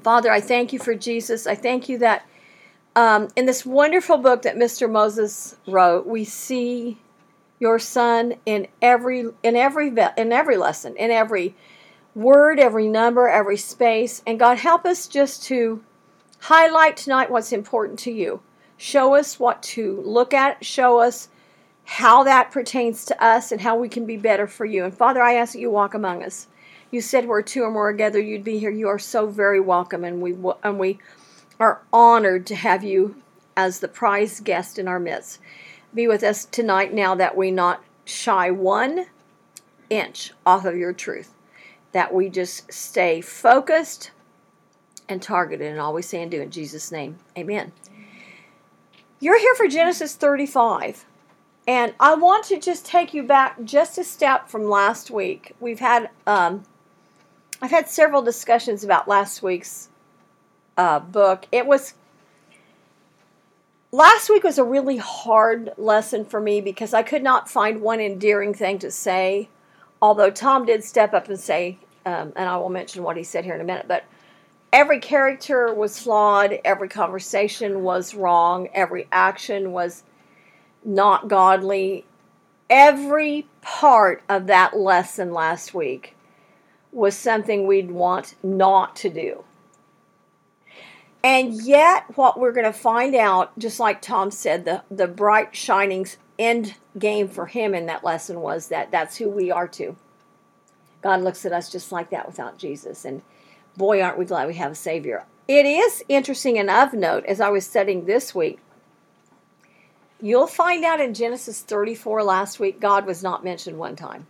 Father, I thank you for Jesus. I thank you that in this wonderful book that Mr. Moses wrote, we see your Son in every lesson, in every word, every number, every space. And God, help us just to highlight tonight what's important to you. Show us what to look at. Show us how that pertains to us and how we can be better for you. And Father, I ask that you walk among us. You said where two or more are gathered, you'd be here. You are so very welcome, and we are honored to have you as the prized guest in our midst. Be with us tonight now that we not shy 1 inch off of your truth, that we just stay focused and targeted in all we say and do. In Jesus' name, amen. You're here for Genesis 35. And I want to just take you back just a step from last week. I've had several discussions about last week's book. Last week was a really hard lesson for me because I could not find one endearing thing to say. Although Tom did step up and say, and I will mention what he said here in a minute, but every character was flawed. Every conversation was wrong. Every action was not godly. Every part of that lesson last week was something we'd want not to do. And yet, what we're going to find out, just like Tom said, the bright, shining end game for him in that lesson was that that's who we are too. God looks at us just like that without Jesus. And boy, aren't we glad we have a Savior. It is interesting and of note, as I was studying this week, you'll find out in Genesis 34 last week, God was not mentioned one time.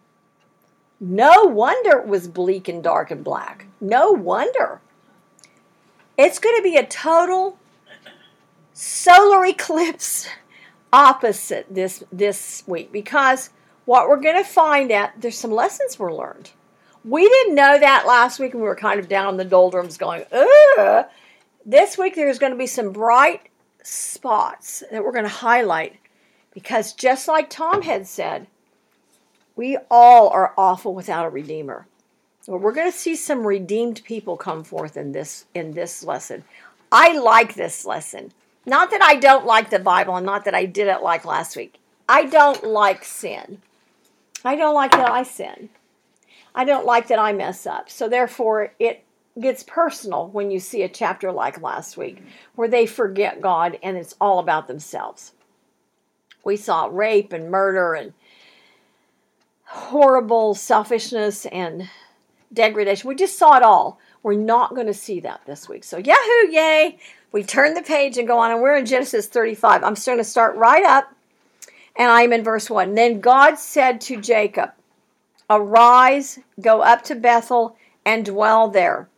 No wonder it was bleak and dark and black. No wonder. It's going to be a total solar eclipse opposite this week, because what we're going to find out, there's some lessons were learned. We didn't know that last week, and we were kind of down in the doldrums going, ugh. This week there's going to be some bright spots that we're going to highlight, because just like Tom had said, we all are awful without a redeemer. Well, we're going to see some redeemed people come forth in this lesson. I like this lesson. Not that I don't like the Bible, and not that I didn't like last week. I don't like sin. I don't like that I sin. I don't like that I mess up. So therefore, it gets personal when you see a chapter like last week, where they forget God and it's all about themselves. We saw rape and murder and horrible selfishness and degradation. We just saw it all. We're not going to see that this week. So yahoo, yay. We turn the page and go on, and we're in Genesis 35. I'm going to start right up, and I'm in verse 1. Then God said to Jacob, arise, go up to Bethel, and dwell there,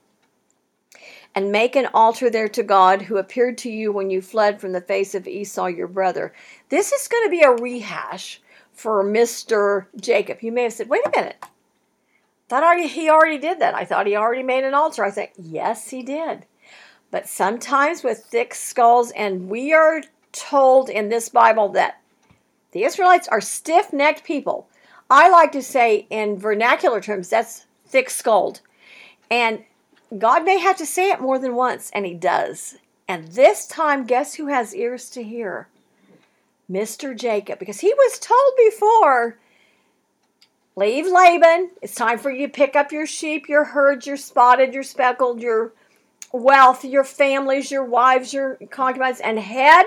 and make an altar there to God, who appeared to you when you fled from the face of Esau your brother. This is going to be a rehash for Mr. Jacob. You may have said, wait a minute. He already did that. I thought he already made an altar. I think, yes, he did. But sometimes with thick skulls, and we are told in this Bible that the Israelites are stiff-necked people. I like to say in vernacular terms, that's thick-skulled. And God may have to say it more than once, and he does. And this time, guess who has ears to hear? Mr. Jacob, because he was told before, leave Laban. It's time for you to pick up your sheep, your herds, your spotted, your speckled, your wealth, your families, your wives, your concubines, and head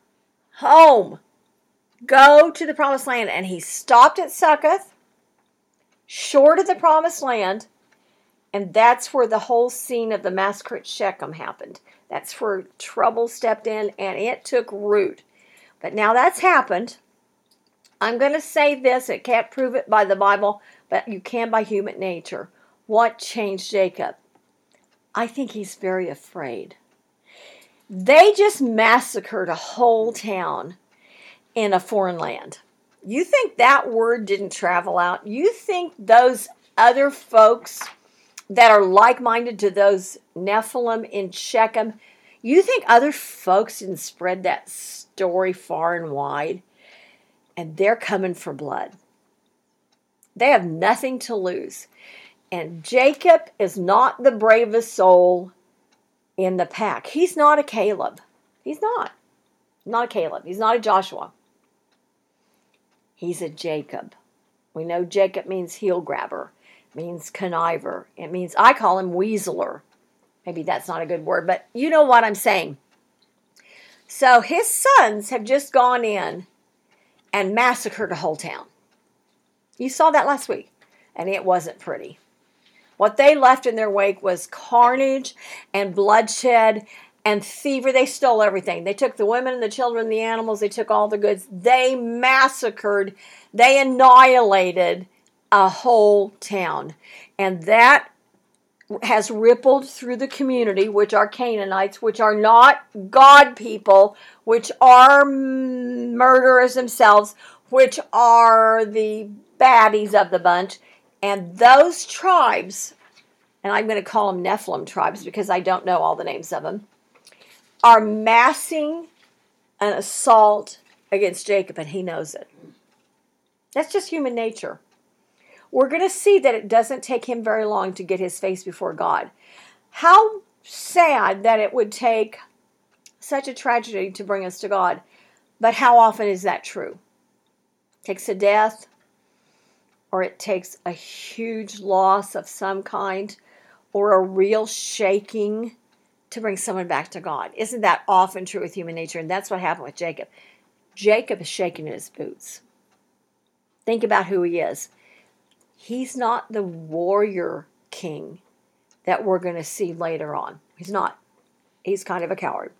home. Go to the promised land. And he stopped at Succoth, short of the promised land, and that's where the whole scene of the massacre at Shechem happened. That's where trouble stepped in, and it took root. But now that's happened. I'm going to say this. It can't prove it by the Bible, but you can by human nature. What changed Jacob? I think he's very afraid. They just massacred a whole town in a foreign land. You think that word didn't travel out? You think those other folks that are like-minded to those Nephilim in Shechem, you think other folks didn't spread that story far and wide? And they're coming for blood. They have nothing to lose. And Jacob is not the bravest soul in the pack. He's not a Caleb. He's not. Not a Caleb. He's not a Joshua. He's a Jacob. We know Jacob means heel grabber, means conniver. It means, I call him weaseler. Maybe that's not a good word, but you know what I'm saying. So his sons have just gone in and massacred a whole town. You saw that last week, and it wasn't pretty. What they left in their wake was carnage and bloodshed and thievery. They stole everything. They took the women and the children and the animals. They took all the goods. They massacred. They annihilated a whole town. And that has rippled through the community, which are Canaanites, which are not God people, which are murderers themselves, which are the baddies of the bunch. And those tribes, and I'm going to call them Nephilim tribes because I don't know all the names of them, are massing an assault against Jacob, and he knows it. That's just human nature. We're going to see that it doesn't take him very long to get his face before God. How sad that it would take such a tragedy to bring us to God, but how often is that true? It takes a death, or it takes a huge loss of some kind, or a real shaking to bring someone back to God. Isn't that often true with human nature? And that's what happened with Jacob. Jacob is shaking in his boots. Think about who he is. He's not the warrior king that we're going to see later on. He's not. He's kind of a coward.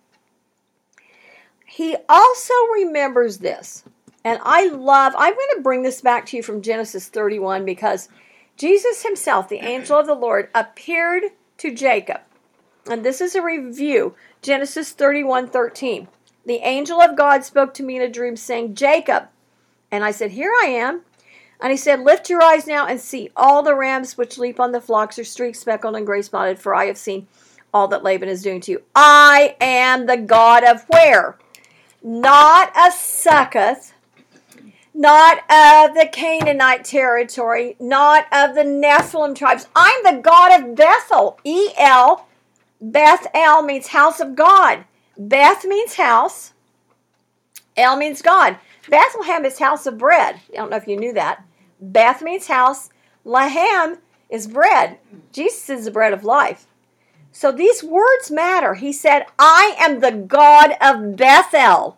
He also remembers this. And I'm going to bring this back to you from Genesis 31 because Jesus himself, the angel of the Lord, appeared to Jacob. And this is a review. Genesis 31:13. The angel of God spoke to me in a dream saying, Jacob. And I said, here I am. And he said, lift your eyes now and see all the rams which leap on the flocks are streaked, speckled, and gray spotted, for I have seen all that Laban is doing to you. I am the God of where? Not of Succoth, not of the Canaanite territory, not of the Nephilim tribes. I'm the God of Bethel. E-L. Beth-El means house of God. Beth means house. El means God. Bethlehem is house of bread. I don't know if you knew that. Beth means house. Lahem is bread. Jesus is the bread of life. So these words matter. He said, I am the God of Bethel.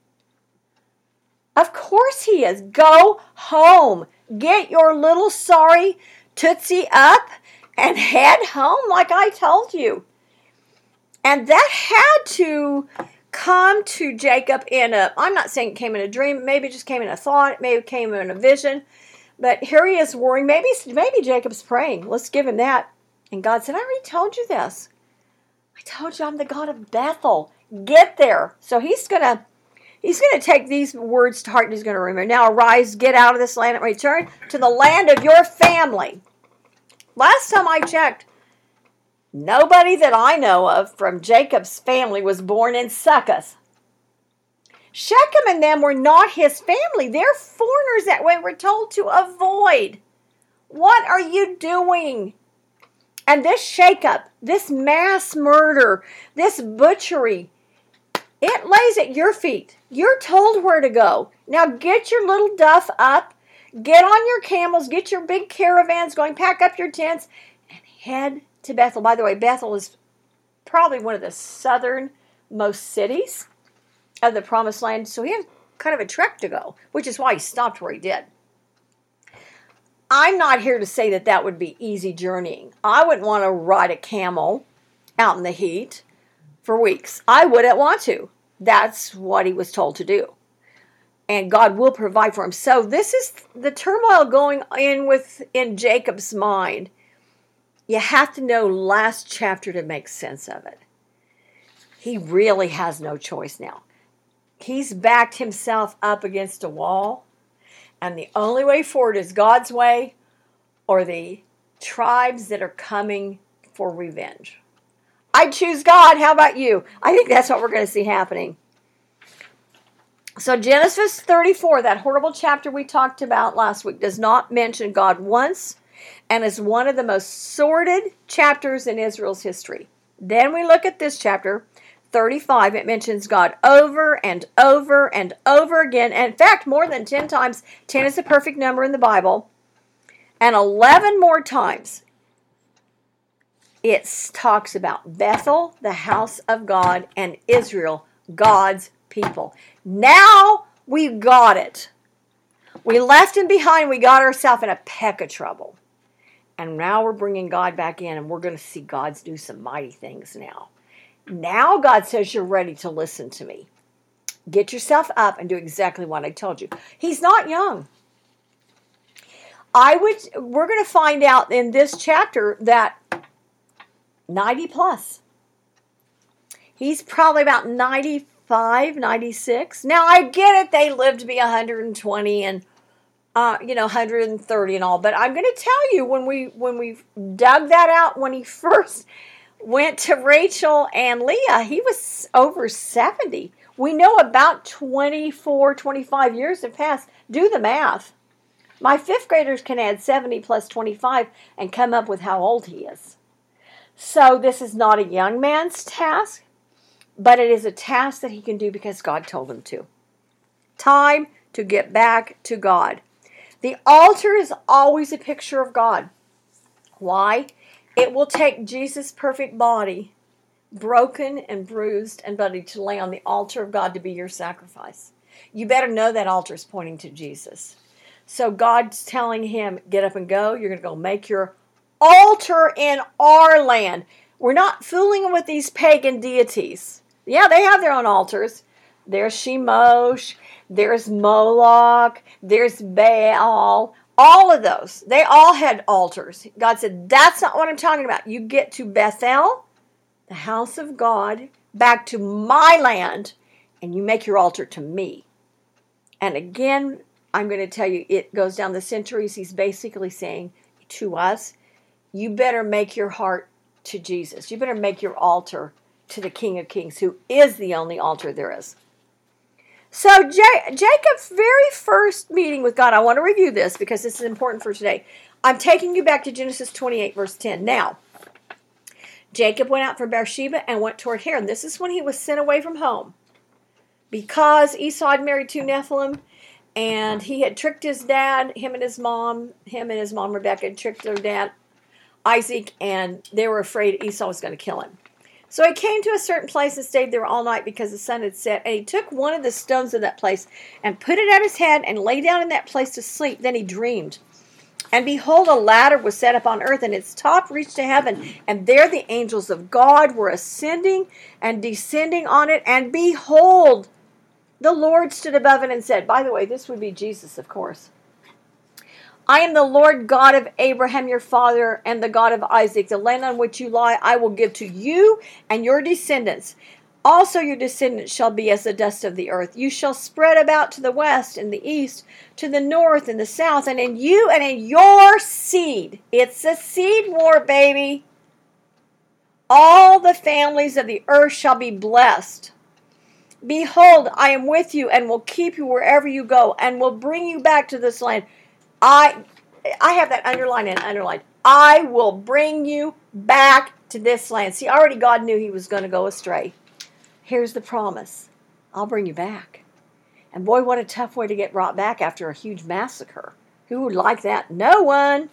Of course he is. Go home. Get your little sorry tootsie up and head home like I told you. And that had to come to Jacob I'm not saying it came in a dream, maybe it just came in a thought, maybe it came in a vision. But here he is worrying. Maybe Jacob's praying. Let's give him that. And God said, I already told you this. I told you I'm the God of Bethel. Get there. So he's going to take these words to heart and he's going to remember. Now arise, get out of this land and return to the land of your family. Last time I checked, nobody that I know of from Jacob's family was born in Succoth. Shechem and them were not his family. They're foreigners that we were told to avoid. What are you doing? And this shakeup, this mass murder, this butchery, it lays at your feet. You're told where to go. Now get your little duff up, get on your camels, get your big caravans going, pack up your tents, and head to Bethel. By the way, Bethel is probably one of the southernmost cities of the Promised Land, so he had kind of a trek to go, which is why he stopped where he did. I'm not here to say that that would be easy journeying. I wouldn't want to ride a camel out in the heat for weeks. I wouldn't want to. That's what he was told to do. And God will provide for him. So this is the turmoil going in Jacob's mind. You have to know last chapter to make sense of it. He really has no choice now. He's backed himself up against a wall, and the only way forward is God's way or the tribes that are coming for revenge. I choose God. How about you? I think that's what we're going to see happening. So Genesis 34, that horrible chapter we talked about last week, does not mention God once and is one of the most sordid chapters in Israel's history. Then we look at this chapter 35. It mentions God over and over and over again. And in fact, more than 10 times. 10 is a perfect number in the Bible. And 11 more times it talks about Bethel, the house of God, and Israel, God's people. Now we got it. We left him behind. We got ourselves in a peck of trouble. And now we're bringing God back in, and we're going to see God do some mighty things now. Now God says you're ready to listen to me. Get yourself up and do exactly what I told you. He's not young. We're going to find out in this chapter that 90 plus. He's probably about 95, 96. Now I get it. They lived to be 120 and 130 and all. But I'm going to tell you, when we dug that out, when he first went to Rachel and Leah, he was over 70. We know about 24, 25 years have passed. Do the math. My fifth graders can add 70 plus 25 and come up with how old he is. So this is not a young man's task, but it is a task that he can do because God told him to. Time to get back to God. The altar is always a picture of God. Why? It will take Jesus' perfect body, broken and bruised and bloody, to lay on the altar of God to be your sacrifice. You better know that altar is pointing to Jesus. So God's telling him, get up and go. You're going to go make your altar in our land. We're not fooling with these pagan deities. Yeah, they have their own altars. There's Shemosh, there's Moloch, there's Baal. All of those. They all had altars. God said, that's not what I'm talking about. You get to Bethel, the house of God, back to my land, and you make your altar to me. And again, I'm going to tell you, it goes down the centuries. He's basically saying to us, you better make your heart to Jesus. You better make your altar to the King of Kings, who is the only altar there is. So Jacob's very first meeting with God, I want to review this because this is important for today. I'm taking you back to Genesis 28, verse 10. Now, Jacob went out from Beersheba and went toward Haran. This is when he was sent away from home because Esau had married two Nephilim, and he had tricked his dad, him and his mom Rebecca had tricked their dad, Isaac, and they were afraid Esau was going to kill him. So he came to a certain place and stayed there all night because the sun had set. And he took one of the stones of that place and put it at his head and lay down in that place to sleep. Then he dreamed. And behold, a ladder was set up on earth, and its top reached to heaven. And there the angels of God were ascending and descending on it. And behold, the Lord stood above it and said, by the way, this would be Jesus, of course, I am the Lord God of Abraham your father and the God of Isaac. The land on which you lie I will give to you and your descendants. Also your descendants shall be as the dust of the earth. You shall spread about to the west and the east, to the north and the south, and in you and in your seed. It's a seed war, baby. All the families of the earth shall be blessed. Behold, I am with you and will keep you wherever you go and will bring you back to this land. I have that underlined and underlined. I will bring you back to this land. See, already God knew he was going to go astray. Here's the promise. I'll bring you back. And boy, what a tough way to get brought back after a huge massacre. Who would like that? No one.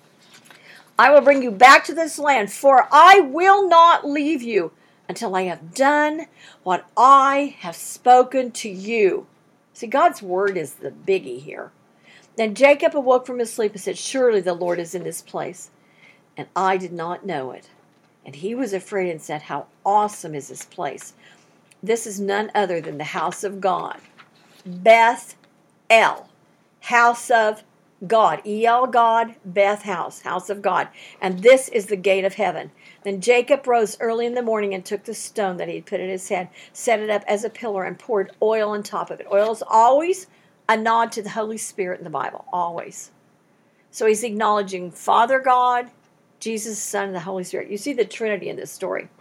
I will bring you back to this land, for I will not leave you until I have done what I have spoken to you. See, God's word is the biggie here. Then Jacob awoke from his sleep and said, surely the Lord is in this place, and I did not know it. And he was afraid and said, how awesome is this place? This is none other than the house of God. Beth El, house of God. El God, Beth house, house of God. And this is the gate of heaven. Then Jacob rose early in the morning and took the stone that he had put at his head, set it up as a pillar, and poured oil on top of it. Oil is always a nod to the Holy Spirit in the Bible, always. So he's acknowledging Father God, Jesus, Son, and the Holy Spirit. You see the Trinity in this story.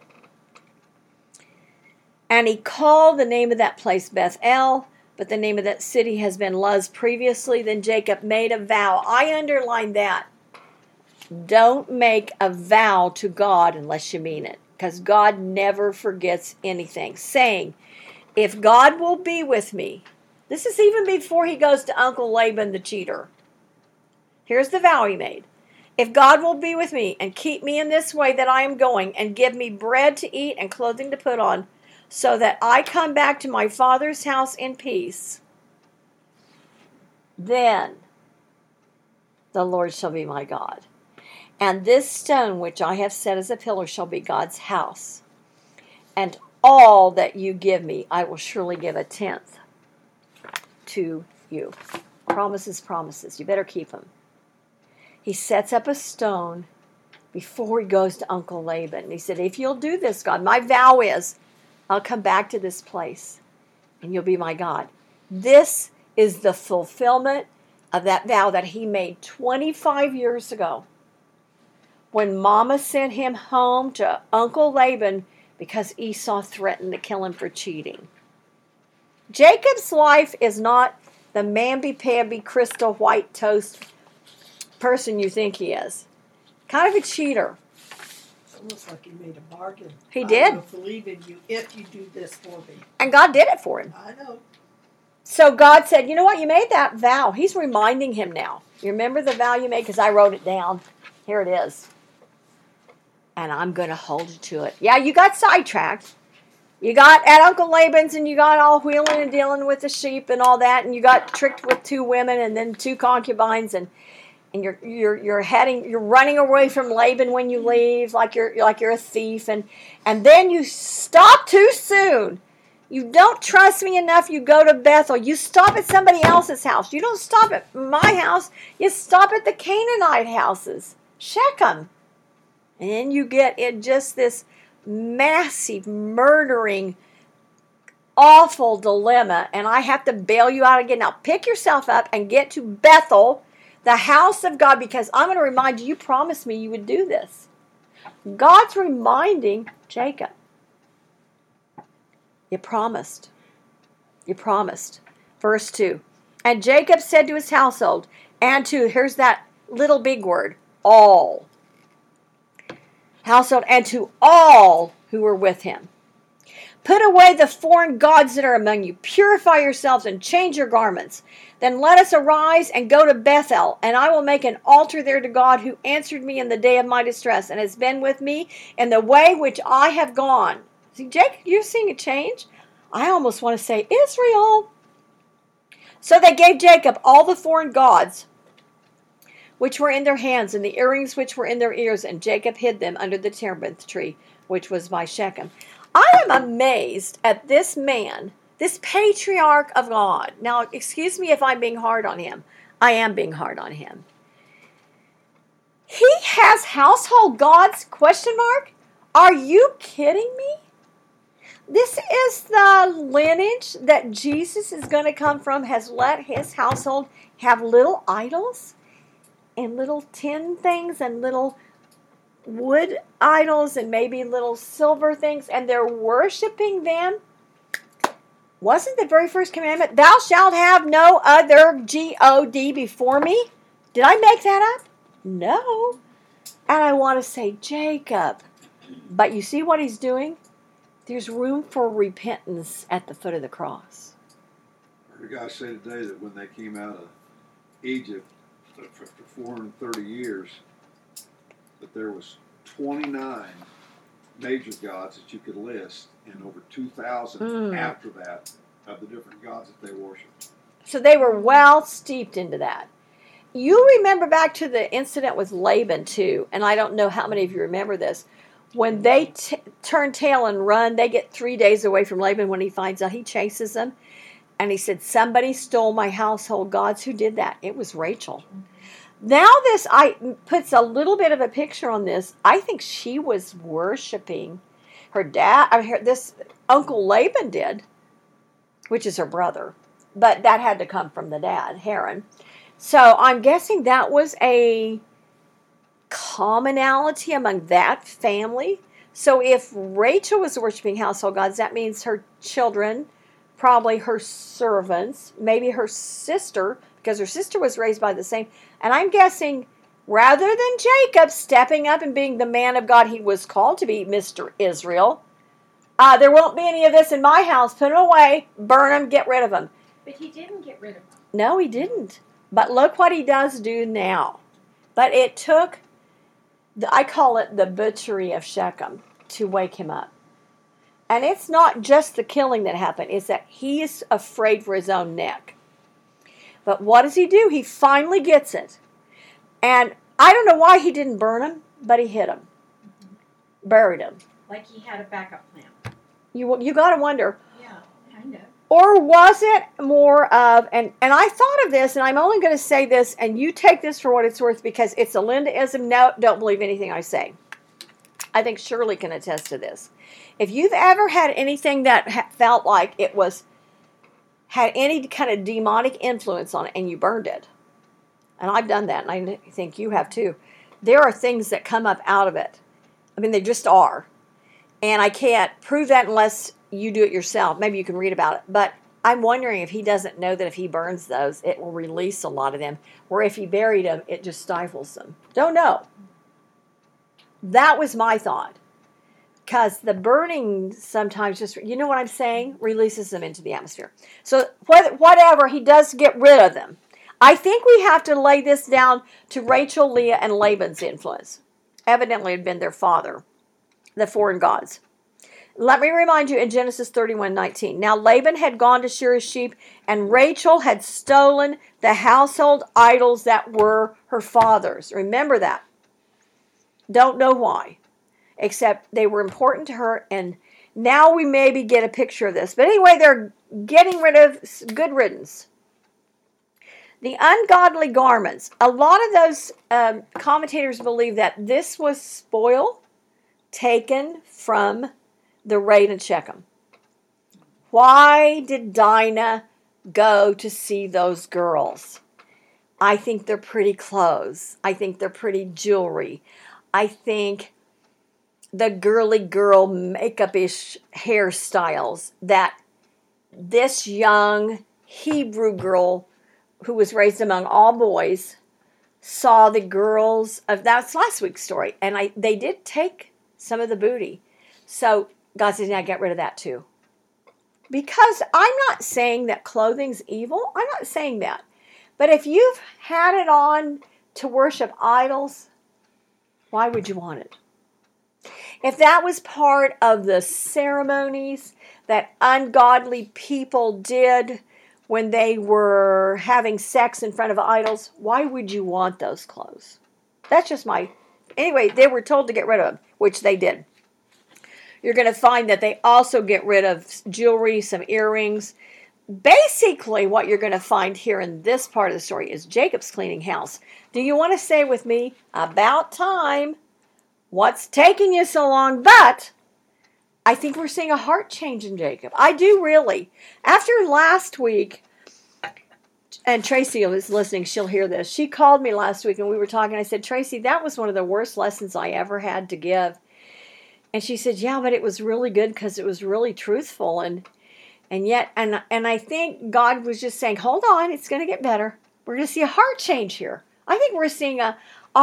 And he called the name of that place Bethel, but the name of that city has been Luz previously. Then Jacob made a vow. I underline that. Don't make a vow to God unless you mean it. because God never forgets anything, saying, if God will be with me, this is even before he goes to Uncle Laban the cheater. Here's the vow he made. If God will be with me and keep me in this way that I am going, and give me bread to eat and clothing to put on, so that I come back to my father's house in peace, then the Lord shall be my God. And this stone which I have set as a pillar shall be God's house. And all that you give me, I will surely give a tenth to you. Promises, promises. You better keep them. He sets up a stone before he goes to Uncle Laban. And he said, if you'll do this, God, my vow is, I'll come back to this place and you'll be my God. This is the fulfillment of that vow that he made 25 years ago when Mama sent him home to Uncle Laban because Esau threatened to kill him for cheating. Jacob's life is not the mamby-pamby crystal white toast person you think he is. Kind of a cheater. It's almost like he made a bargain. He did. I will believe in you if you do this for me. And God did it for him. I know. So God said, you know what? You made that vow. He's reminding him now. You remember the vow you made? Because I wrote it down. Here it is. And I'm going to hold you to it. Yeah, you got sidetracked. You got at Uncle Laban's and you got all wheeling and dealing with the sheep and all that. And you got tricked with 2 women and then 2 concubines. And you're running away from Laban when you leave, like you're a thief, and then you stop too soon. You don't trust me enough. You go to Bethel. You stop at somebody else's house. You don't stop at my house. You stop at the Canaanite houses, Shechem, and then you get in just this massive, murdering, awful dilemma. And I have to bail you out again. Now pick yourself up and get to Bethel, the house of God, because I'm going to remind you, you promised me you would do this. God's reminding Jacob. You promised. You promised. Verse 2. And Jacob said to his household, and to, here's that little big word, all. Household, and to all who were with him. Put away the foreign gods that are among you. Purify yourselves and change your garments. Then let us arise and go to Bethel, and I will make an altar there to God who answered me in the day of my distress and has been with me in the way which I have gone. See, Jacob, you're seeing a change? I almost want to say Israel. So they gave Jacob all the foreign gods which were in their hands and the earrings which were in their ears, and Jacob hid them under the terebinth tree, which was by Shechem. I am amazed at this man, this patriarch of God. Now, excuse me if I'm being hard on him. I am being hard on him. He has household gods, question mark? Are you kidding me? This is the lineage that Jesus is going to come from, has let his household have little idols and little tin things and little wood idols and maybe little silver things, and they're worshiping them. Wasn't the very first commandment, thou shalt have no other God before me? Did I make that up? No. And I want to say Jacob. But you see what he's doing? There's room for repentance at the foot of the cross. I heard a guy say today that when they came out of Egypt for 430 years, that there was 29 major gods that you could list, and over 2,000 after that of the different gods that they worshipped. So they were well steeped into that. You remember back to the incident with Laban too, and I don't know how many of you remember this. When they turn tail and run, they get 3 days away from Laban. When he finds out, he chases them. And he said, somebody stole my household gods. Who did that? It was Rachel. Now this puts a little bit of a picture on this. I think she was worshiping her dad. This Uncle Laban did, which is her brother. But that had to come from the dad, Haran. So I'm guessing that was a commonality among that family. So if Rachel was worshiping household gods, that means her children, probably her servants, maybe her sister, because her sister was raised by the same. And I'm guessing Rather than Jacob stepping up and being the man of God he was called to be, Mr. Israel, there won't be any of this in my house. Put them away, burn them, get rid of them. But he didn't get rid of them. No, he didn't. But look what he does do now. But it took, I call it the butchery of Shechem, to wake him up. And it's not just the killing that happened. It's that he is afraid for his own neck. But what does he do? He finally gets it. And I don't know why he didn't burn him, but he hid him. Buried him. Like he had a backup plan. You got to wonder. Yeah, kind of. Or was it more of, and I thought of this, and I'm only going to say this, and you take this for what it's worth, because it's a Lindaism. No, don't believe anything I say. I think Shirley can attest to this. If you've ever had anything that felt like it had any kind of demonic influence on it, and you burned it, and I've done that, and I think you have too, there are things that come up out of it. I mean, they just are. And I can't prove that unless you do it yourself. Maybe you can read about it. But I'm wondering if he doesn't know that if he burns those, it will release a lot of them. Or if he buried them, it just stifles them. Don't know. That was my thought. Because the burning sometimes just, you know what I'm saying? Releases them into the atmosphere. So whatever, he does get rid of them. I think we have to lay this down to Rachel, Leah, and Laban's influence. Evidently had been their father, the foreign gods. Let me remind you in Genesis 31:19. Now Laban had gone to shear his sheep, and Rachel had stolen the household idols that were her father's. Remember that. Don't know why, except they were important to her, and now we maybe get a picture of this. But anyway, they're getting rid of, good riddance. The ungodly garments. A lot of those commentators believe that this was spoil taken from the raid in Shechem. Why did Dinah go to see those girls? I think they're pretty clothes. I think they're pretty jewelry. I think the girly girl makeup-ish hairstyles that this young Hebrew girl who was raised among all boys saw the girls of, that's last week's story, and they did take some of the booty. So God says, now get rid of that too. Because I'm not saying that clothing's evil. I'm not saying that. But if you've had it on to worship idols, why would you want it? If that was part of the ceremonies that ungodly people did when they were having sex in front of idols, why would you want those clothes? That's just anyway, they were told to get rid of them, which they did. You're going to find that they also get rid of jewelry, some earrings. Basically, what you're going to find here in this part of the story is Jacob's cleaning house. Do you want to say with me, about time? What's taking you so long? But I think we're seeing a heart change in Jacob. I do really. After last week, and Tracy is listening, she'll hear this. She called me last week and we were talking. I said, Tracy, that was one of the worst lessons I ever had to give. And she said, yeah, but it was really good because it was really truthful. And I think God was just saying, hold on, it's going to get better. We're going to see a heart change here. I think we're seeing a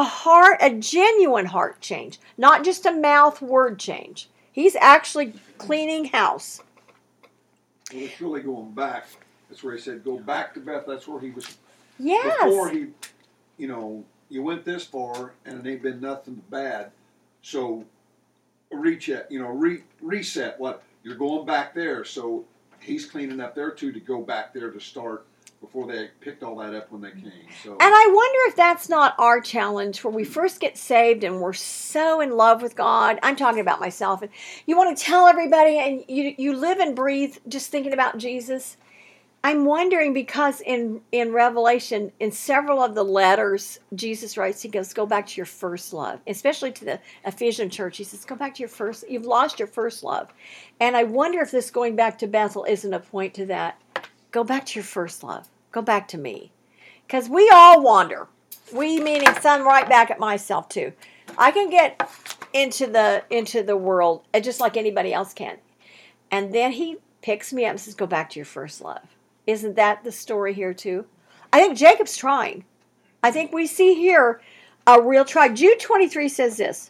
genuine heart change, not just a mouth word change. He's actually cleaning house. Well, it's really going back. That's where he said, go back to Beth. That's where he was. Yes. Before he, you went this far and it ain't been nothing bad. So recheck, reset. What? You're going back there. So he's cleaning up there too to go back there to start before they picked all that up when they came. So. And I wonder if that's not our challenge where we first get saved and we're so in love with God. I'm talking about myself. And you want to tell everybody and you live and breathe just thinking about Jesus. I'm wondering because in Revelation, in several of the letters Jesus writes, he goes, go back to your first love. Especially to the Ephesian church. He says, go back to you've lost your first love. And I wonder if this going back to Bethel isn't a point to that. Go back to your first love. Go back to me. Because we all wander. We meaning some right back at myself too. I can get into the world just like anybody else can. And then he picks me up and says, go back to your first love. Isn't that the story here too? I think Jacob's trying. I think we see here A real trial. Jude 23 says this.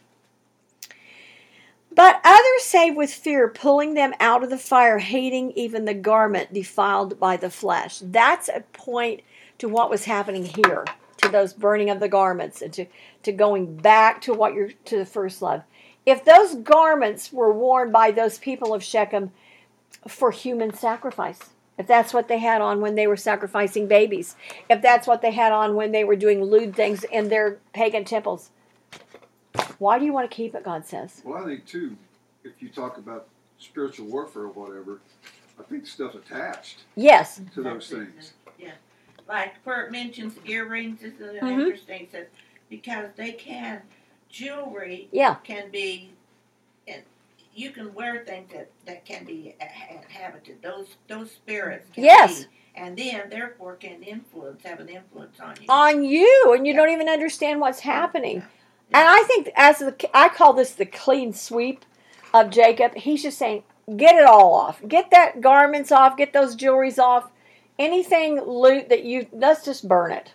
But others saved with fear, pulling them out of the fire, hating even the garment defiled by the flesh. That's a point to what was happening here, to those burning of the garments, and to going back to to the first love. If those garments were worn by those people of Shechem for human sacrifice, if that's what they had on when they were sacrificing babies, if that's what they had on when they were doing lewd things in their pagan temples, why do you want to keep it, God says? Well, I think, too, if you talk about spiritual warfare or whatever, I think stuff's attached Yes. to those things. Yeah. Like where it mentions earrings is Mhm. interesting. It says, because they can, jewelry Yeah. can be, and you can wear things that can be inhabited. Those spirits can Yes. be. And then, therefore, can have an influence on you. On you, and you Yeah. don't even understand what's happening. Yeah. And I think I call this the clean sweep of Jacob. He's just saying, get it all off. Get that garments off. Get those jewelries off. Anything loot that let's just burn it.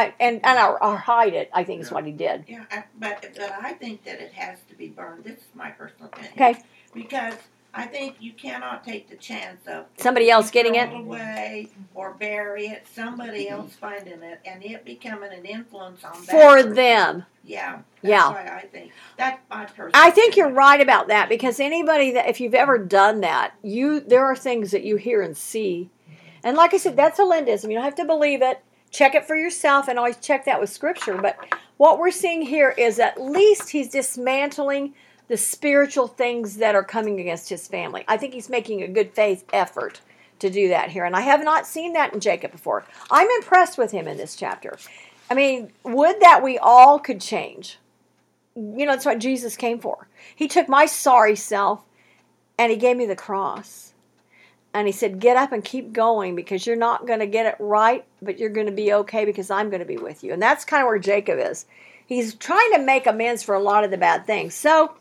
Or hide it, I think is Yeah. what he did. Yeah, but I think that it has to be burned. This is my personal opinion. Okay. Because I think you cannot take the chance of Somebody else you getting throw it? away or bury it, somebody else finding it, and it becoming an influence on that For person. them. Yeah. Yeah. That's why I think that's my personal. I think you're opinion. right about that, because anybody that, if you've ever done that, there are things that you hear and see. And like I said, that's a Lindism. You don't have to believe it. Check it for yourself, and always check that with Scripture. But what we're seeing here is at least he's dismantling the spiritual things that are coming against his family. I think he's making a good faith effort to do that here. And I have not seen that in Jacob before. I'm impressed with him in this chapter. I mean, would that we all could change. You know, that's what Jesus came for. He took my sorry self and he gave me the cross. And he said, get up and keep going, because you're not going to get it right, but you're going to be okay because I'm going to be with you. And that's kind of where Jacob is. He's trying to make amends for a lot of the bad things. So,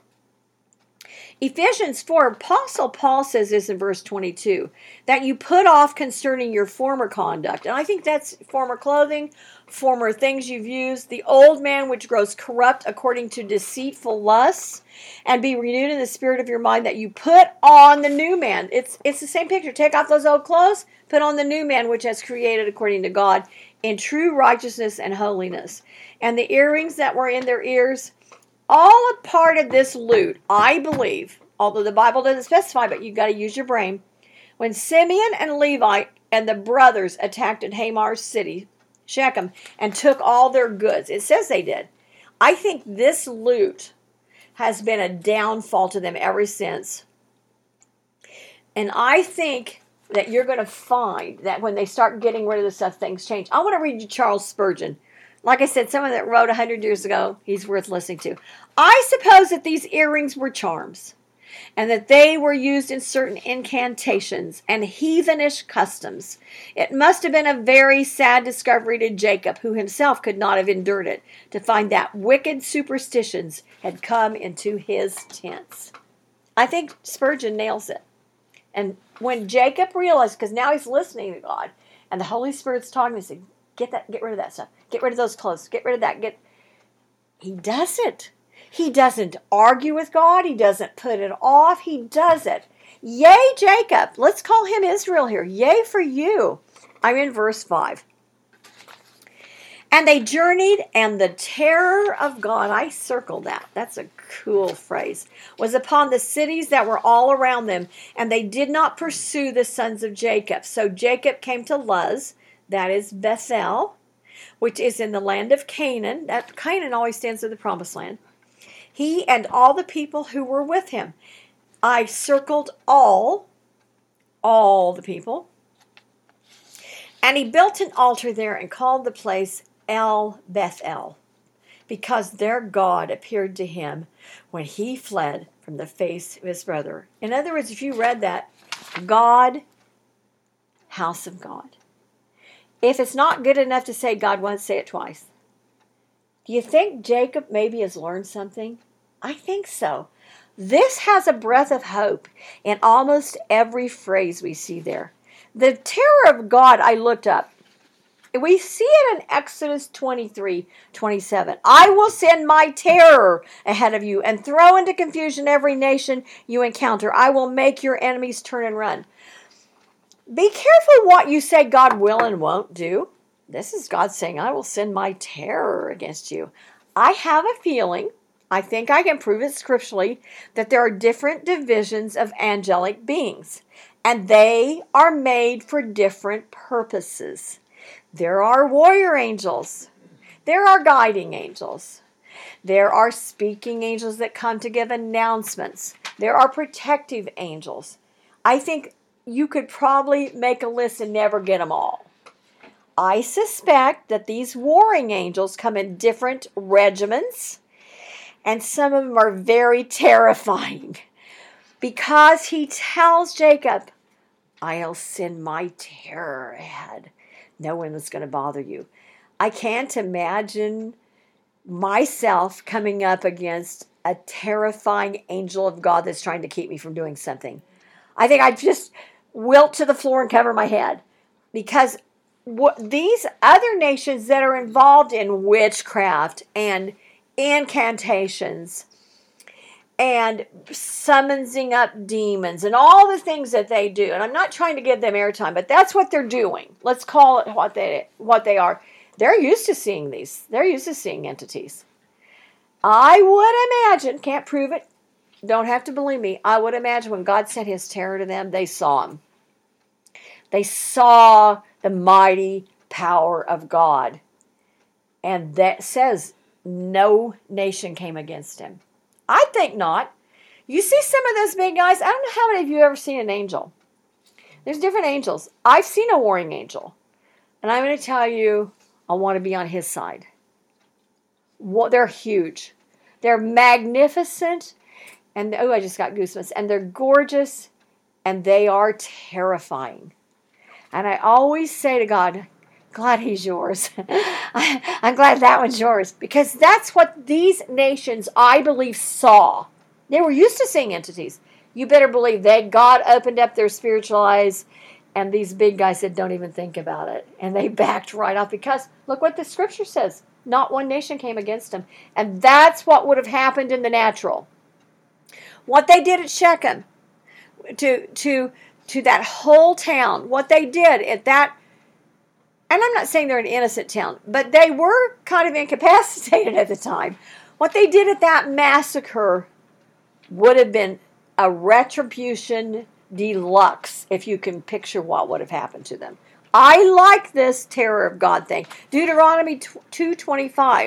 Ephesians 4, Apostle Paul says this in verse 22, that you put off concerning your former conduct. And I think that's former clothing, former things you've used, the old man which grows corrupt according to deceitful lusts, and be renewed in the spirit of your mind, that you put on the new man. It's the same picture. Take off those old clothes, put on the new man which has created according to God in true righteousness and holiness. And the earrings that were in their ears, all a part of this loot, I believe, although the Bible doesn't specify, but you've got to use your brain. When Simeon and Levi and the brothers attacked at Hamar's city, Shechem, and took all their goods, it says they did. I think this loot has been a downfall to them ever since. And I think that you're going to find that when they start getting rid of this stuff, things change. I want to read you Charles Spurgeon. Like I said, someone that wrote 100 years ago, he's worth listening to. I suppose that these earrings were charms, and that they were used in certain incantations and heathenish customs. It must have been a very sad discovery to Jacob, who himself could not have endured it, to find that wicked superstitions had come into his tents. I think Spurgeon nails it. And when Jacob realized, because now he's listening to God, and the Holy Spirit's talking to him, get rid of that stuff. Get rid of those clothes. Get rid of that. He does it. He doesn't argue with God. He doesn't put it off. He does it. Yea, Jacob. Let's call him Israel here. Yea for you. I'm in verse 5. And they journeyed, and the terror of God, I circled that. That's a cool phrase, was upon the cities that were all around them, and they did not pursue the sons of Jacob. So Jacob came to Luz, that is Bethel, which is in the land of Canaan. That Canaan always stands for the promised land. He and all the people who were with him. I circled all the people. And he built an altar there and called the place El Bethel, because their God appeared to him when he fled from the face of his brother. In other words, if you read that, God, house of God. If it's not good enough to say God once, say it twice. Do you think Jacob maybe has learned something? I think so. This has a breath of hope in almost every phrase we see there. The terror of God, I looked up. we see it in Exodus 23:27. I will send my terror ahead of you and throw into confusion every nation you encounter. I will make your enemies turn and run. Be careful what you say God will and won't do. This is God saying, I will send my terror against you. I have a feeling, I think I can prove it scripturally, that there are different divisions of angelic beings, and they are made for different purposes. There are warrior angels. There are guiding angels. There are speaking angels that come to give announcements. There are protective angels. I think you could probably make a list and never get them all. I suspect that these warring angels come in different regiments, and some of them are very terrifying because he tells Jacob, I'll send my terror ahead. No one is going to bother you. I can't imagine myself coming up against a terrifying angel of God that's trying to keep me from doing something. I think I'd just wilt to the floor and cover my head, because these other nations that are involved in witchcraft and incantations and summoning up demons and all the things that they do, and I'm not trying to give them airtime, but that's what they're doing. Let's call it what they are. They're used to seeing these. They're used to seeing entities. I would imagine, can't prove it, don't have to believe me, I would imagine when God sent his terror to them, they saw him. They saw the mighty power of God. And that says no nation came against him. I think not. You see some of those big guys. I don't know how many of you have ever seen an angel. There's different angels. I've seen a warring angel. And I'm going to tell you, I want to be on his side. They're huge. They're magnificent. And I just got goosebumps. And they're gorgeous. And they are terrifying. And I always say to God, glad he's yours. I'm glad that one's yours. Because that's what these nations, I believe, saw. They were used to seeing entities. You better believe God opened up their spiritual eyes, and these big guys said, don't even think about it. And they backed right off, because look what the scripture says. Not one nation came against them. And that's what would have happened in the natural. What they did at Shechem, to that whole town, what they did at that, and I'm not saying they're an innocent town, but they were kind of incapacitated at the time. What they did at that massacre would have been a retribution deluxe, if you can picture what would have happened to them. I like this terror of God thing. Deuteronomy 2:25.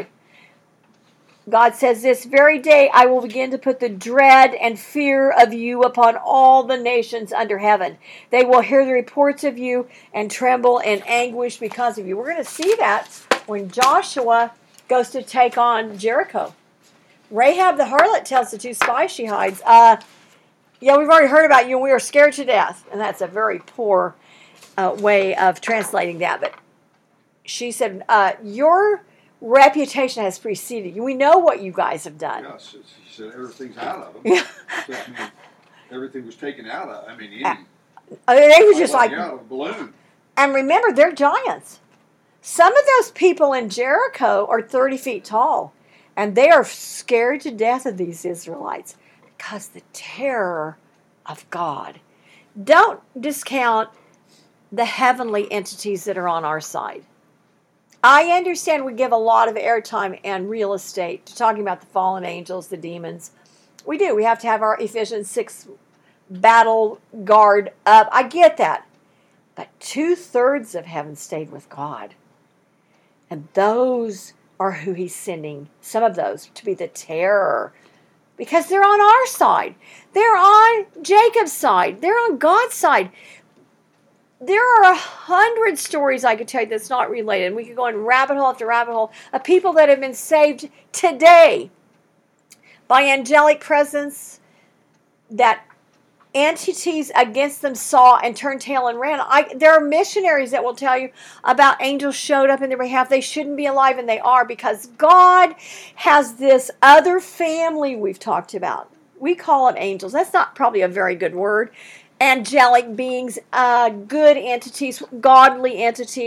God says, this very day I will begin to put the dread and fear of you upon all the nations under heaven. They will hear the reports of you and tremble in anguish because of you. We're going to see that when Joshua goes to take on Jericho. Rahab the harlot tells the two spies she hides, yeah, we've already heard about you and we are scared to death. And that's a very poor way of translating that. But she said, your reputation has preceded you. We know what you guys have done. Yeah, she said everything's out of them. Yeah. So, I mean, everything was taken out of. I mean, They were just like, out of a balloon. and remember, they're giants. Some of those people in Jericho are 30 feet tall, and they are scared to death of these Israelites because the terror of God. Don't discount the heavenly entities that are on our side. I understand we give a lot of airtime and real estate to talking about the fallen angels, the demons. We do. We have to have our Ephesians 6 battle guard up. I get that. But 2/3 of heaven stayed with God. And those are who he's sending, some of those, to be the terror. Because they're on our side. They're on Jacob's side. They're on God's side. There are 100 stories I could tell you that's not related. We could go in rabbit hole after rabbit hole of people that have been saved today by angelic presence that entities against them saw and turned tail and ran. There are missionaries that will tell you about angels showed up in their behalf. They shouldn't be alive, and they are, because God has this other family we've talked about. We call it angels. That's not probably a very good word. Angelic beings, good entities, godly entities.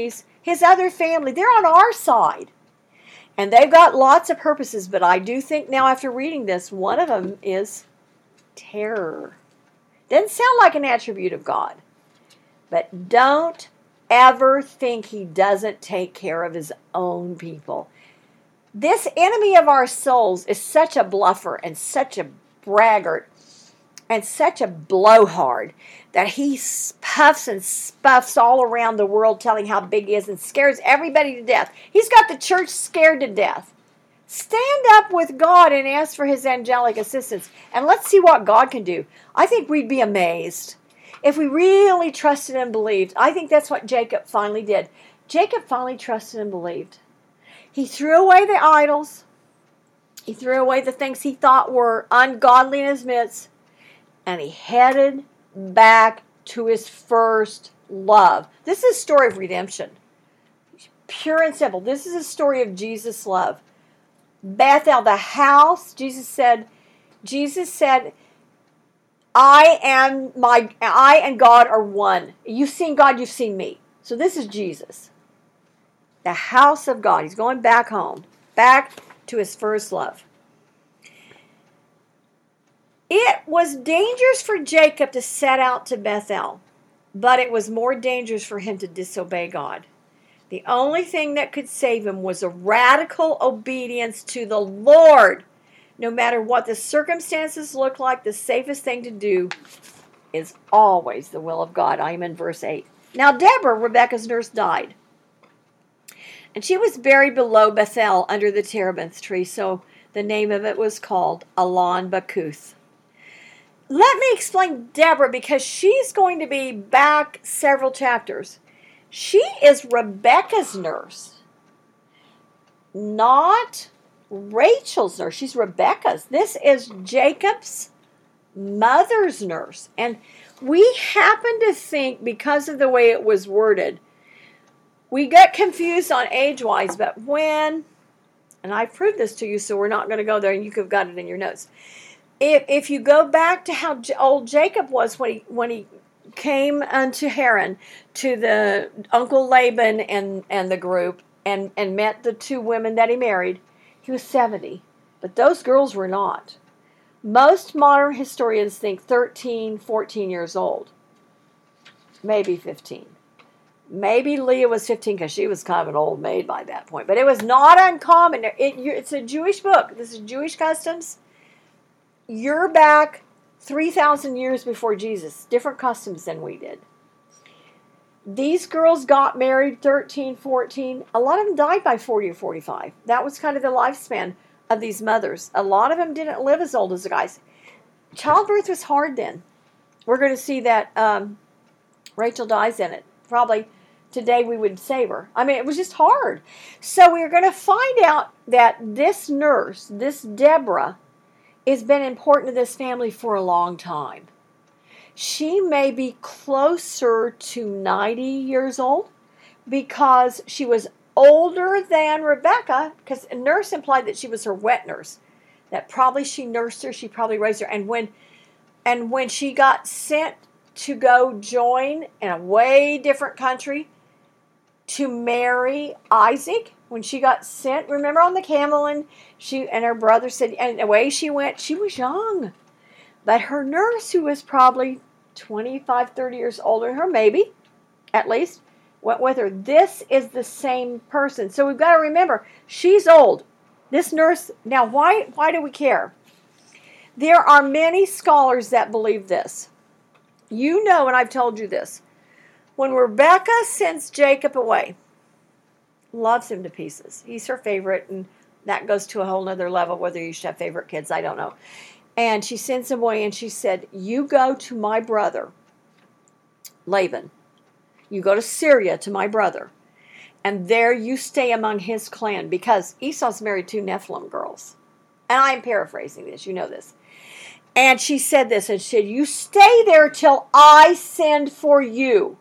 his other family, they're on our side. And they've got lots of purposes, but I do think now after reading this, one of them is terror. Doesn't sound like an attribute of God. But don't ever think he doesn't take care of his own people. This enemy of our souls is such a bluffer and such a braggart and such a blowhard that he puffs and spuffs all around the world telling how big he is and scares everybody to death. He's got the church scared to death. Stand up with God and ask for his angelic assistance, and let's see what God can do. I think we'd be amazed if we really trusted and believed. I think that's what Jacob finally did. Jacob finally trusted and believed. He threw away the idols. He threw away the things he thought were ungodly in his midst. And he headed back to his first love. This is a story of redemption. Pure and simple. This is a story of Jesus' love. Bethel, the house, Jesus said, I and God are one. You've seen God, you've seen me. So this is Jesus. The house of God. He's going back home. Back to his first love. It was dangerous for Jacob to set out to Bethel, but it was more dangerous for him to disobey God. The only thing that could save him was a radical obedience to the Lord. No matter what the circumstances look like, the safest thing to do is always the will of God. I am in verse 8. Now Deborah, Rebekah's nurse, died. And she was buried below Bethel under the terebinth tree, so the name of it was called Allon Bakuth. Let me explain Deborah, because she's going to be back several chapters. She is Rebekah's nurse, not Rachel's nurse. She's Rebekah's. This is Jacob's mother's nurse. And we happen to think, because of the way it was worded, we got confused on age-wise, but when, and I proved this to you, so we're not going to go there, and you could have got it in your notes. If you go back to how old Jacob was when he came unto Haran, to the Uncle Laban and the group, and met the two women that he married, he was 70. But those girls were not. Most modern historians think 13, 14 years old. Maybe 15. Maybe Leah was 15 because she was kind of an old maid by that point. But it was not uncommon. It's a Jewish book. This is Jewish customs. You're back 3,000 years before Jesus. Different customs than we did. These girls got married 13, 14. A lot of them died by 40 or 45. That was kind of the lifespan of these mothers. A lot of them didn't live as old as the guys. Childbirth was hard then. We're going to see that Rachel dies in it. Probably today we would save her. I mean, it was just hard. So we're going to find out that this nurse, this Deborah, has been important to this family for a long time. She may be closer to 90 years old because she was older than Rebekah, because a nurse implied that she was her wet nurse, that probably she nursed her, she probably raised her. And when she got sent to go join in a way different country to marry Isaac, when she got sent, remember on the camel, and she and her brother said, and away she went, she was young. But her nurse, who was probably 25, 30 years older than her, maybe, at least, went with her. This is the same person. So we've got to remember, she's old. This nurse, now why do we care? There are many scholars that believe this. You know, and I've told you this, when Rebekah sends Jacob away, loves him to pieces. He's her favorite, and that goes to a whole other level, whether you should have favorite kids, I don't know. And she sends him away, and she said, you go to my brother, Laban. You go to Syria to my brother, and there you stay among his clan, because Esau's married 2 Nephilim girls. And I'm paraphrasing this, you know this. And she said this, and she said, you stay there till I send for you.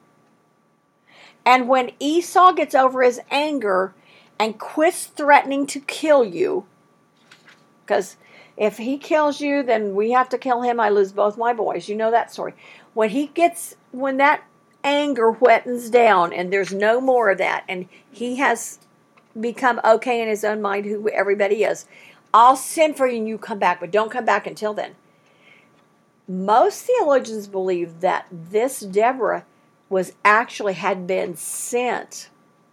And when Esau gets over his anger and quits threatening to kill you, because if he kills you, then we have to kill him. I lose both my boys. You know that story. When that anger whettens down, and there's no more of that. And he has become okay in his own mind who everybody is. I'll send for you and you come back, but don't come back until then. Most theologians believe that this Deborah had been sent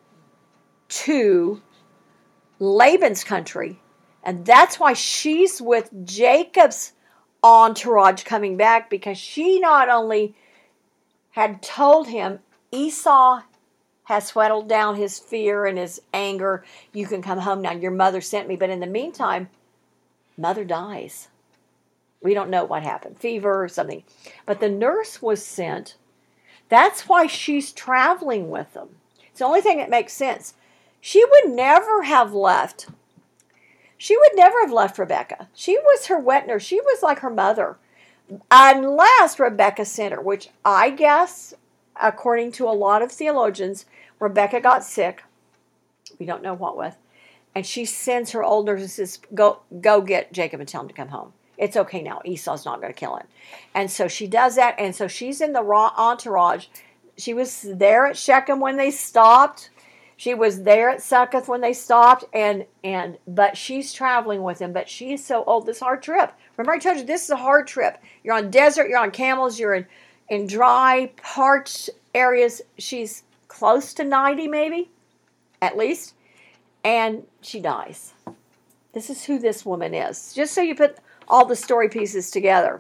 to Laban's country, and that's why she's with Jacob's entourage coming back, because she not only had told him Esau has whittled down his fear and his anger, you can come home now, your mother sent me, but in the meantime, mother dies. We don't know what happened, fever or something, but the nurse was sent. That's why she's traveling with them. It's the only thing that makes sense. She would never have left. She would never have left Rebecca. She was her wet nurse. She was like her mother. Unless Rebecca sent her, which I guess, according to a lot of theologians, Rebecca got sick. We don't know what with. And she sends her old nurse and says, go get Jacob and tell him to come home. It's okay now. Esau's not going to kill him. And so she does that. And so she's in the entourage. She was there at Shechem when they stopped. She was there at Succoth when they stopped. But she's traveling with him. But she's so old. This hard trip. Remember I told you this is a hard trip. You're on desert. You're on camels. You're in dry, parched areas. She's close to 90 maybe. At least. And she dies. This is who this woman is. Just so you put all the story pieces together.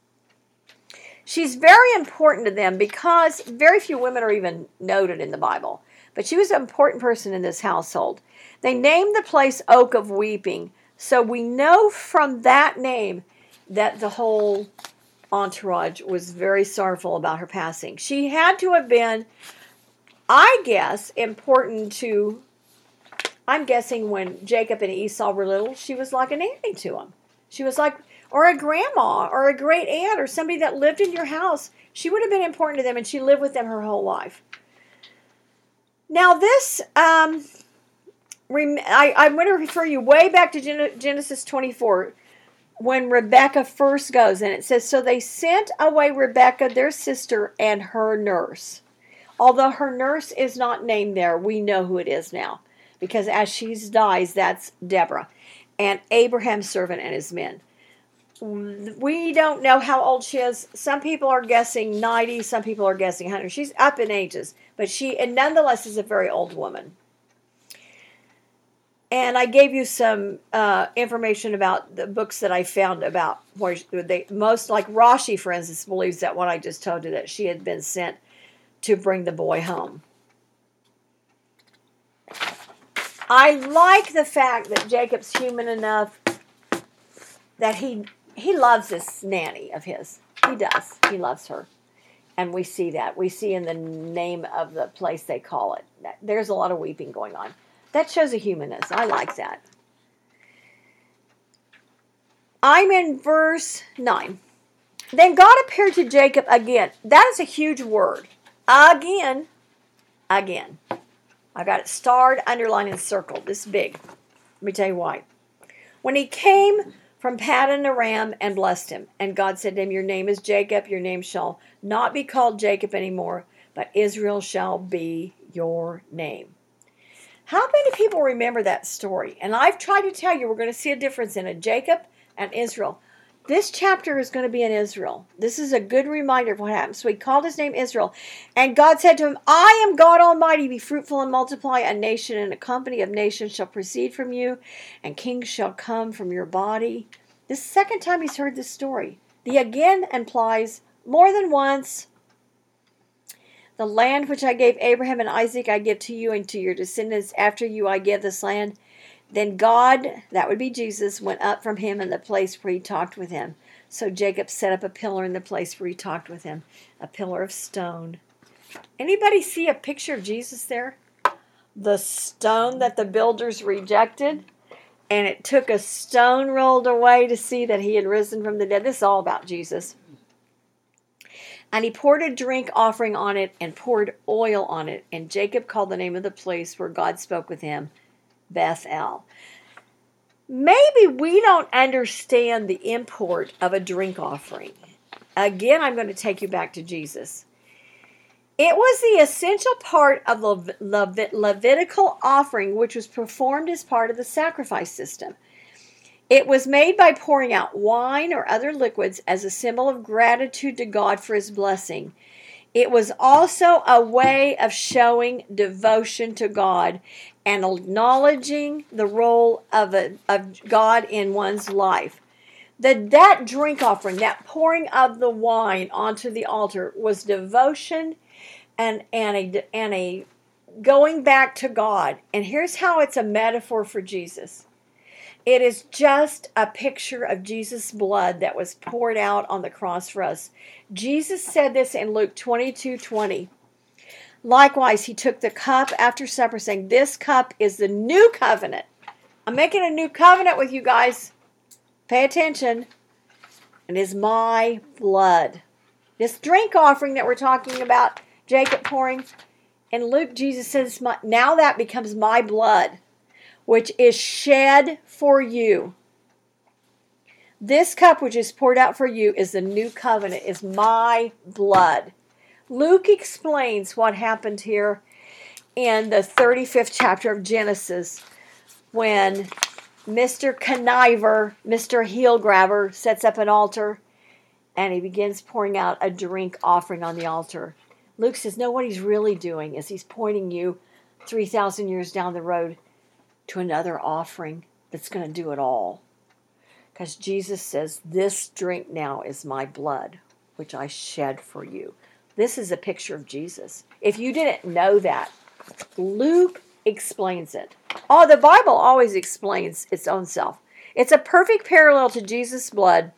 She's very important to them because very few women are even noted in the Bible. But she was an important person in this household. They named the place Oak of Weeping. So we know from that name that the whole entourage was very sorrowful about her passing. She had to have been, I guess, important to, I'm guessing when Jacob and Esau were little, she was like an auntie to them. She was like, or a grandma, or a great aunt, or somebody that lived in your house. She would have been important to them, and she lived with them her whole life. Now this, I'm going to refer you way back to Genesis 24, when Rebecca first goes, and it says, so they sent away Rebecca, their sister, and her nurse. Although her nurse is not named there, we know who it is now, because as she dies, that's Deborah. And Abraham's servant and his men. We don't know how old she is. Some people are guessing 90, some people are guessing 100. She's up in ages, but she, and nonetheless, is a very old woman. And I gave you some information about the books that I found about where they, most, like Rashi, for instance, believes that what I just told you, that she had been sent to bring the boy home. I like the fact that Jacob's human enough that he loves this nanny of his. He does. He loves her. And we see that. We see in the name of the place they call it. There's a lot of weeping going on. That shows a humanness. I like that. I'm in verse 9. Then God appeared to Jacob again. That is a huge word. Again. I got it starred, underlined, and circled. This big. Let me tell you why. When he came from Paddan Aram and blessed him, and God said to him, your name is Jacob, your name shall not be called Jacob anymore, but Israel shall be your name. How many people remember that story? And I've tried to tell you, we're going to see a difference in it. Jacob and Israel. This chapter is going to be in Israel. This is a good reminder of what happened. So he called his name Israel. And God said to him, I am God Almighty. Be fruitful and multiply. A nation and a company of nations shall proceed from you, and kings shall come from your body. This is the second time he's heard this story. The again implies more than once. The land which I gave Abraham and Isaac I give to you and to your descendants after you I give this land. Then God, that would be Jesus, went up from him in the place where he talked with him. So Jacob set up a pillar in the place where he talked with him, a pillar of stone. Anybody see a picture of Jesus there? The stone that the builders rejected, and it took a stone rolled away to see that he had risen from the dead. This is all about Jesus. And he poured a drink offering on it and poured oil on it. And Jacob called the name of the place where God spoke with him Bethel. Maybe we don't understand the import of a drink offering. Again, I'm going to take you back to Jesus. It was the essential part of the Levitical offering, which was performed as part of the sacrifice system. It was made by pouring out wine or other liquids as a symbol of gratitude to God for his blessing. It was also a way of showing devotion to God and acknowledging the role of God in one's life. That drink offering, that pouring of the wine onto the altar, was devotion and a going back to God. And here's how it's a metaphor for Jesus. It is just a picture of Jesus' blood that was poured out on the cross for us. Jesus said this in Luke 22:20. Likewise, he took the cup after supper, saying, "This cup is the new covenant." I'm making a new covenant with you guys. Pay attention. It is my blood. This drink offering that we're talking about, Jacob pouring, in Luke, Jesus says, now that becomes my blood, which is shed for you. This cup which is poured out for you is the new covenant, is my blood. Luke explains what happened here in the 35th chapter of Genesis when Mr. Conniver, Mr. Heel Grabber, sets up an altar and he begins pouring out a drink offering on the altar. Luke says, no, what he's really doing is he's pointing you 3,000 years down the road to another offering that's going to do it all. Because Jesus says, this drink now is my blood, which I shed for you. This is a picture of Jesus. If you didn't know that, Luke explains it. Oh, the Bible always explains its own self. It's a perfect parallel to Jesus' blood.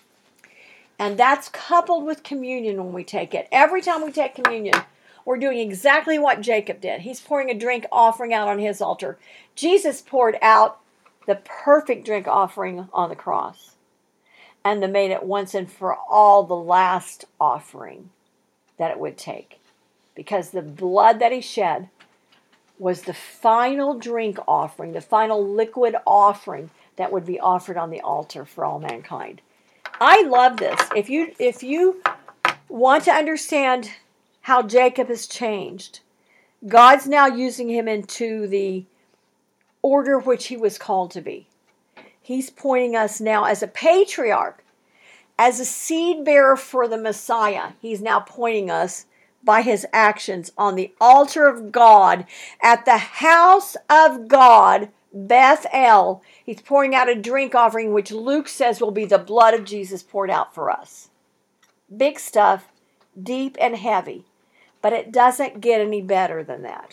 And that's coupled with communion when we take it. Every time we take communion, we're doing exactly what Jacob did. He's pouring a drink offering out on his altar. Jesus poured out the perfect drink offering on the cross. And then made it once and for all the last offering that it would take. Because the blood that he shed was the final drink offering, the final liquid offering that would be offered on the altar for all mankind. I love this. If you want to understand how Jacob has changed, God's now using him into the order which he was called to be. He's pointing us now as a patriarch, as a seed bearer for the Messiah. He's now pointing us by his actions on the altar of God, at the house of God, Bethel. He's pouring out a drink offering, which Luke says will be the blood of Jesus poured out for us. Big stuff, deep and heavy, but it doesn't get any better than that.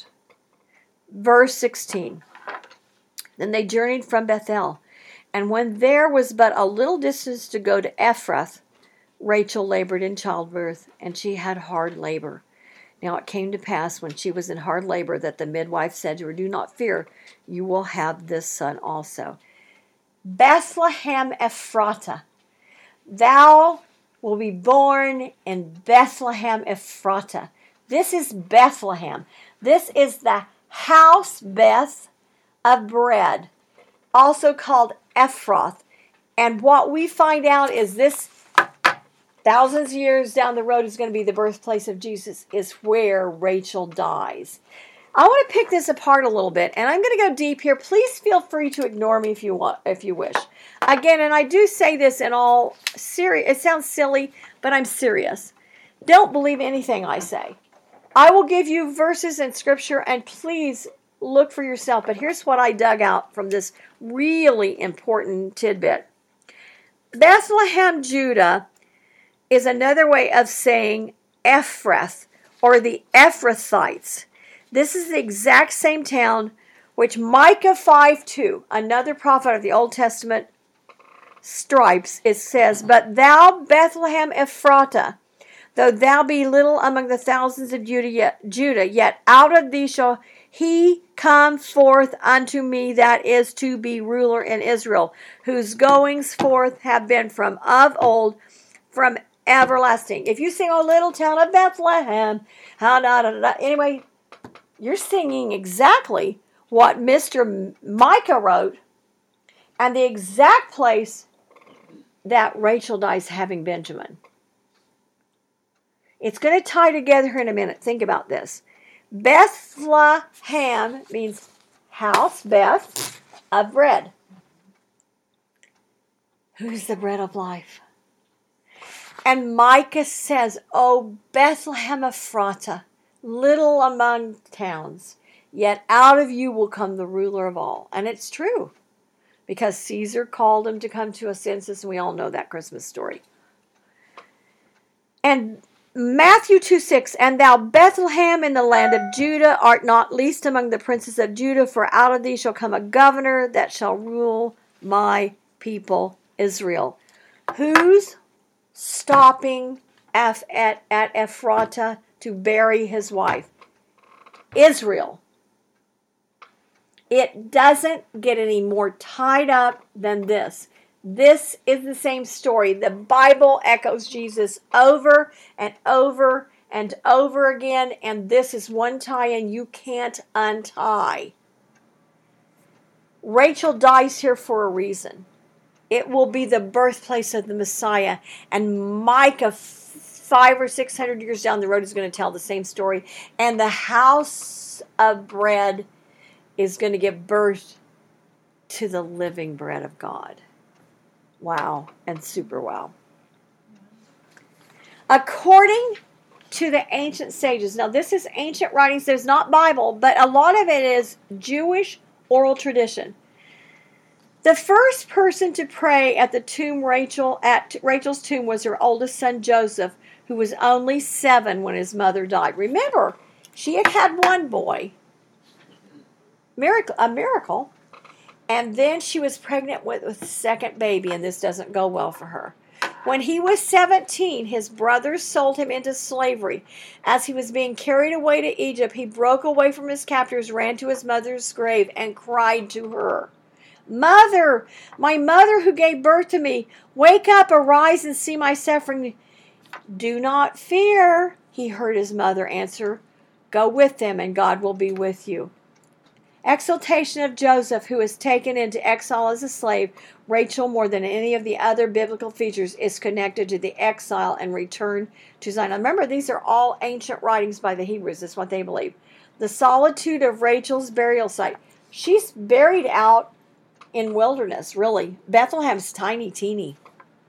Verse 16. Then they journeyed from Bethel, and when there was but a little distance to go to Ephrath, Rachel labored in childbirth, and she had hard labor. Now it came to pass when she was in hard labor that the midwife said to her, "Do not fear, you will have this son also." Bethlehem Ephratah. Thou will be born in Bethlehem Ephratah. This is Bethlehem. This is the house Beth of bread, also called Ephrath. And what we find out is this, thousands of years down the road, is going to be the birthplace of Jesus, is where Rachel dies. I want to pick this apart a little bit, and I'm going to go deep here. Please feel free to ignore me if you want, if you wish. Again, and I do say this in all serious. It sounds silly, but I'm serious. Don't believe anything I say. I will give you verses in Scripture, and please look for yourself. But here's what I dug out from this really important tidbit. Bethlehem, Judah, is another way of saying Ephrath, or the Ephrathites. This is the exact same town which Micah 5:2, another prophet of the Old Testament, stripes. It says, "But thou, Bethlehem Ephratah, though thou be little among the thousands of Judah, yet out of thee shall he come forth unto me that is to be ruler in Israel, whose goings forth have been from of old, from everlasting." If you sing, "O little town of Bethlehem," anyway, you're singing exactly what Mr. Micah wrote, and the exact place that Rachel dies having Benjamin. It's going to tie together here in a minute. Think about this. Bethlehem means house, Beth, of bread. Who's the bread of life? And Micah says, "O Bethlehem Ephratah, little among towns, yet out of you will come the ruler of all." And it's true, because Caesar called him to come to a census, and we all know that Christmas story. And Matthew 2:6, "And thou, Bethlehem, in the land of Judah, art not least among the princes of Judah, for out of thee shall come a governor that shall rule my people Israel." Who's stopping at Ephratah to bury his wife? Israel. It doesn't get any more tied up than this. This is the same story. The Bible echoes Jesus over and over and over again, and this is one tie-in you can't untie. Rachel dies here for a reason. It will be the birthplace of the Messiah, and Micah 500 or 600 years down the road is going to tell the same story, and the house of bread is going to give birth to the living bread of God. Wow, and super wow. According to the ancient sages, now this is ancient writings, there's not Bible, but a lot of it is Jewish oral tradition. The first person to pray at the tomb at Rachel's tomb was her oldest son Joseph, who was only 7 when his mother died. Remember, she had one boy, a miracle. And then she was pregnant with a second baby, and this doesn't go well for her. When he was 17, his brothers sold him into slavery. As he was being carried away to Egypt, he broke away from his captors, ran to his mother's grave, and cried to her, "Mother, my mother who gave birth to me, wake up, arise, and see my suffering." "Do not fear," he heard his mother answer. "Go with them, and God will be with you." Exaltation of Joseph, who is taken into exile as a slave. Rachel, more than any of the other biblical features, is connected to the exile and return to Zion. Now remember, these are all ancient writings by the Hebrews. That's what they believe. The solitude of Rachel's burial site. She's buried out in wilderness, really. Bethlehem's tiny, teeny.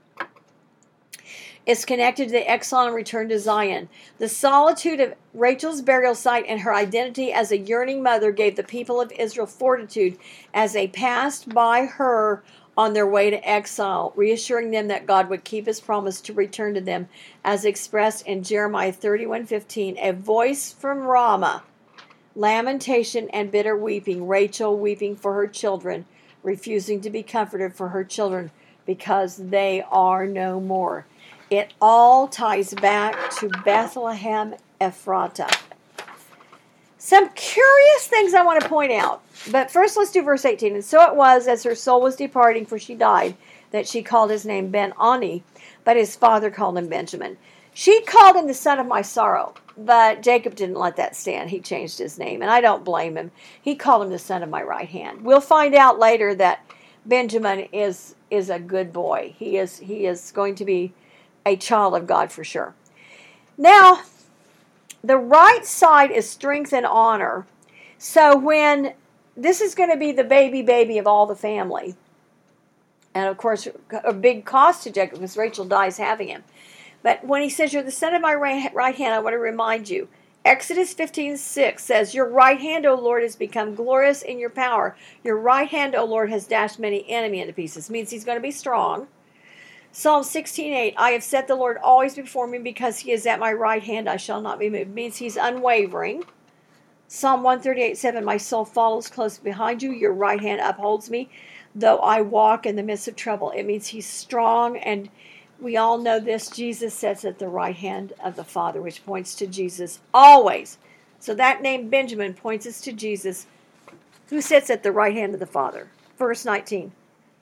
Is connected to the exile and return to Zion. The solitude of Rachel's burial site and her identity as a yearning mother gave the people of Israel fortitude as they passed by her on their way to exile, reassuring them that God would keep his promise to return to them, as expressed in Jeremiah 31:15. "A voice from Ramah, lamentation and bitter weeping, Rachel weeping for her children, refusing to be comforted for her children, because they are no more." It all ties back to Bethlehem Ephratah. Some curious things I want to point out. But first let's do verse 18. "And so it was, as her soul was departing, for she died, that she called his name Ben-Oni, but his father called him Benjamin. She called him the son of my sorrow, but Jacob didn't let that stand. He changed his name, and I don't blame him. He called him the son of my right hand." We'll find out later that Benjamin is a good boy. He is going to be a child of God for sure. Now, the right side is strength and honor. So when this is going to be the baby of all the family, and of course a big cost to Jacob because Rachel dies having him. But when he says, "You're the son of my right hand," I want to remind you, Exodus 15:6 says, "Your right hand, O Lord, has become glorious in your power. Your right hand, O Lord, has dashed many enemy into pieces." Means he's going to be strong. Psalm 16:8, "I have set the Lord always before me, because he is at my right hand, I shall not be moved." Means he's unwavering. Psalm 138:7, "My soul follows close behind you. Your right hand upholds me, though I walk in the midst of trouble." It means he's strong, and we all know this. Jesus sits at the right hand of the Father, which points to Jesus always. So that name Benjamin points us to Jesus, who sits at the right hand of the Father. Verse 19.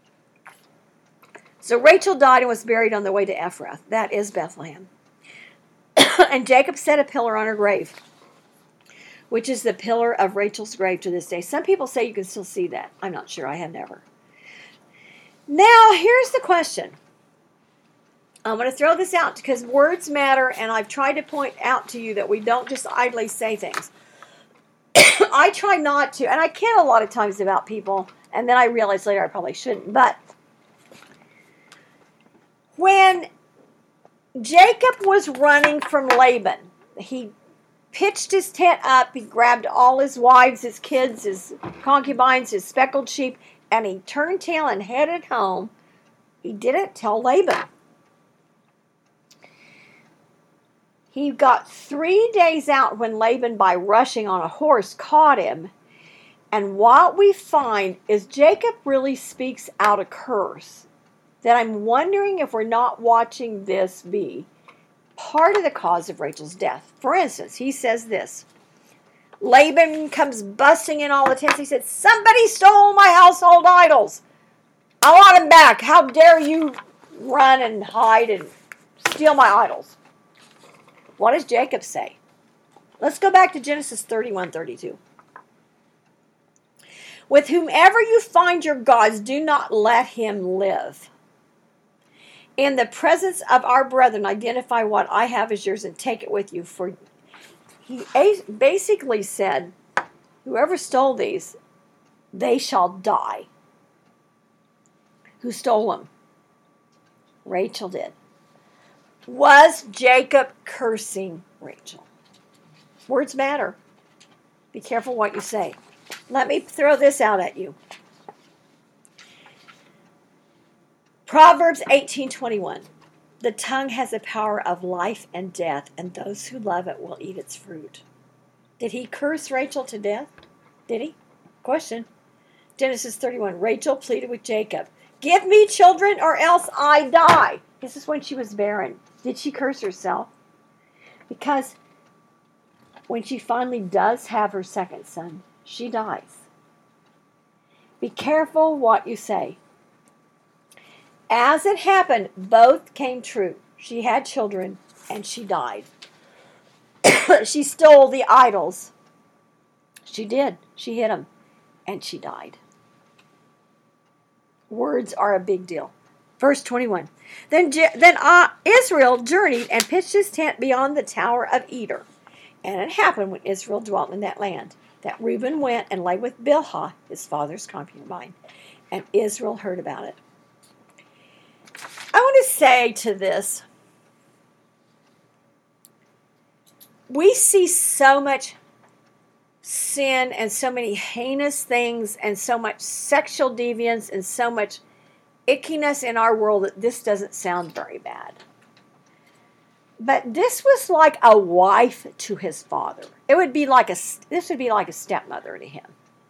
"So Rachel died and was buried on the way to Ephrath." That is Bethlehem. "And Jacob set a pillar on her grave," which is the pillar of Rachel's grave to this day. Some people say you can still see that. I'm not sure. I have never. Now, here's the question. I'm going to throw this out because words matter, and I've tried to point out to you that we don't just idly say things. I try not to, and I kid a lot of times about people, and then I realize later I probably shouldn't. But when Jacob was running from Laban, he pitched his tent up, he grabbed all his wives, his kids, his concubines, his speckled sheep, and he turned tail and headed home. He didn't tell Laban. He got 3 days out when Laban, by rushing on a horse, caught him. And what we find is Jacob really speaks out a curse that I'm wondering if we're not watching this be part of the cause of Rachel's death. For instance, he says this. Laban comes busting in all the tents. He said, somebody stole my household idols. I want them back. How dare you run and hide and steal my idols? What does Jacob say? Let's go back to Genesis 31:32. With whomever you find your gods, do not let him live. In the presence of our brethren, identify what I have as yours and take it with you. For he basically said, whoever stole these, they shall die. Who stole them? Rachel did. Was Jacob cursing Rachel? Words matter. Be careful what you say. Let me throw this out at you. Proverbs 18:21. The tongue has the power of life and death, and those who love it will eat its fruit. Did he curse Rachel to death? Did he? Question. Genesis 31. Rachel pleaded with Jacob, give me children or else I die. This is when she was barren. Did she curse herself? Because when she finally does have her second son, she dies. Be careful what you say. As it happened, both came true. She had children and she died. She stole the idols. She did. She hid them and she died. Words are a big deal. Verse 21. Then Israel journeyed and pitched his tent beyond the tower of Eder. And it happened when Israel dwelt in that land, that Reuben went and lay with Bilhah, his father's concubine. And Israel heard about it. I want to say to this, we see so much sin and so many heinous things and so much sexual deviance and so much ickiness in our world that this doesn't sound very bad. But this was like a wife to his father. This would be like a stepmother to him.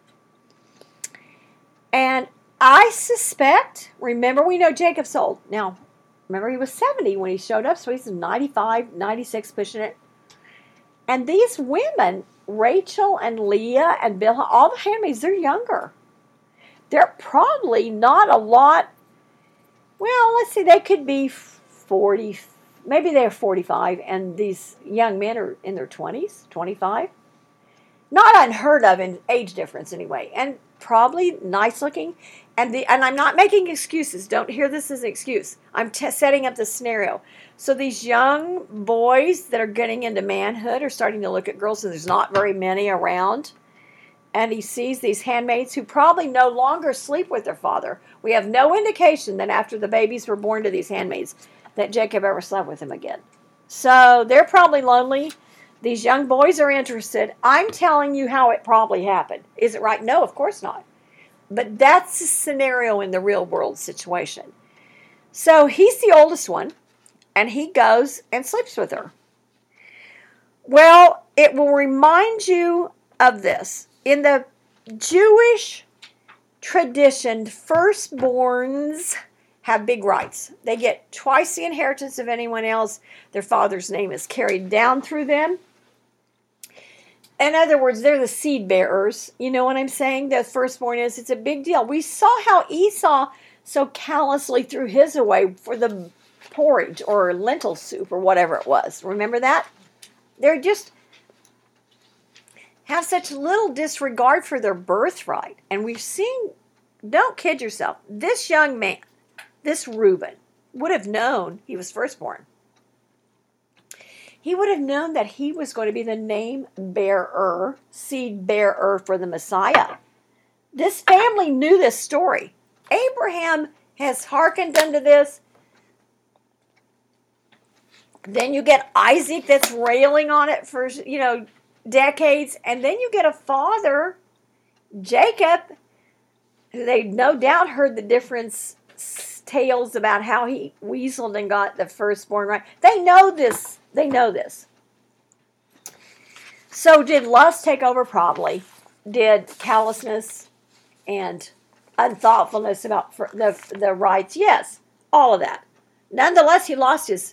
And I suspect, remember we know Jacob's old. Now, remember he was 70 when he showed up, so he's 95, 96 pushing it. And these women, Rachel and Leah and Bilhah, all the handmaids, they're younger. They're probably not a lot. Well, let's see, they could be 40, maybe they're 45, and these young men are in their 20s, 25. Not unheard of in age difference anyway, and probably nice looking. And I'm not making excuses. Don't hear this as an excuse. I'm setting up the scenario. So these young boys that are getting into manhood are starting to look at girls, and there's not very many around. And he sees these handmaids who probably no longer sleep with their father. We have no indication that after the babies were born to these handmaids that Jacob ever slept with him again. So they're probably lonely. These young boys are interested. I'm telling you how it probably happened. Is it right? No, of course not. But that's the scenario in the real world situation. So he's the oldest one, and he goes and sleeps with her. Well, it will remind you of this. In the Jewish tradition, firstborns have big rights. They get twice the inheritance of anyone else. Their father's name is carried down through them. In other words, they're the seed bearers. You know what I'm saying? The firstborn is, it's a big deal. We saw how Esau so callously threw his away for the porridge or lentil soup or whatever it was. Remember that? They're just have such little disregard for their birthright. And we've seen, don't kid yourself, this young man, this Reuben, would have known he was firstborn. He would have known that he was going to be the name bearer, seed bearer for the Messiah. This family knew this story. Abraham has hearkened unto this. Then you get Isaac that's railing on it for, decades. And then you get a father, Jacob, who they no doubt heard the different tales about how he weaseled and got the firstborn right. They know this. They know this. So did lust take over? Probably. Did callousness and unthoughtfulness about the rights? Yes. All of that. Nonetheless, he lost his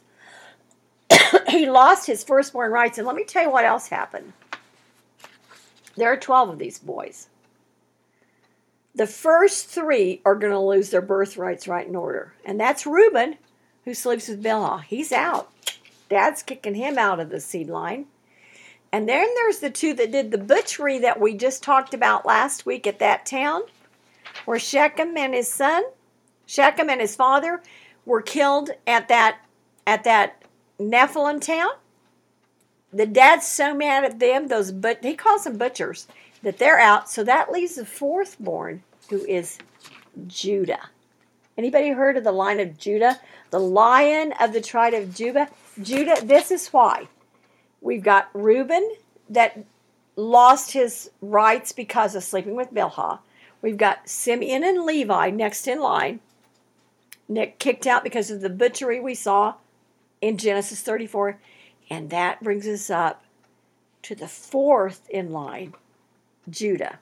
firstborn rights. And let me tell you what else happened. There are 12 of these boys. The first 3 are going to lose their birthrights right in order. And that's Reuben, who sleeps with Bilhah. He's out. Dad's kicking him out of the seed line. And then there's the 2 that did the butchery that we just talked about last week at that town, where Shechem and his father were killed at that Nephilim town. The dad's so mad at them, he calls them butchers, that they're out. So that leaves the 4th born, who is Judah. Anybody heard of the line of Judah? The lion of the tribe of Judah. This is why. We've got Reuben that lost his rights because of sleeping with Bilhah. We've got Simeon and Levi next in line. Nick kicked out because of the butchery we saw in Genesis 34. And that brings us up to the 4th in line, Judah.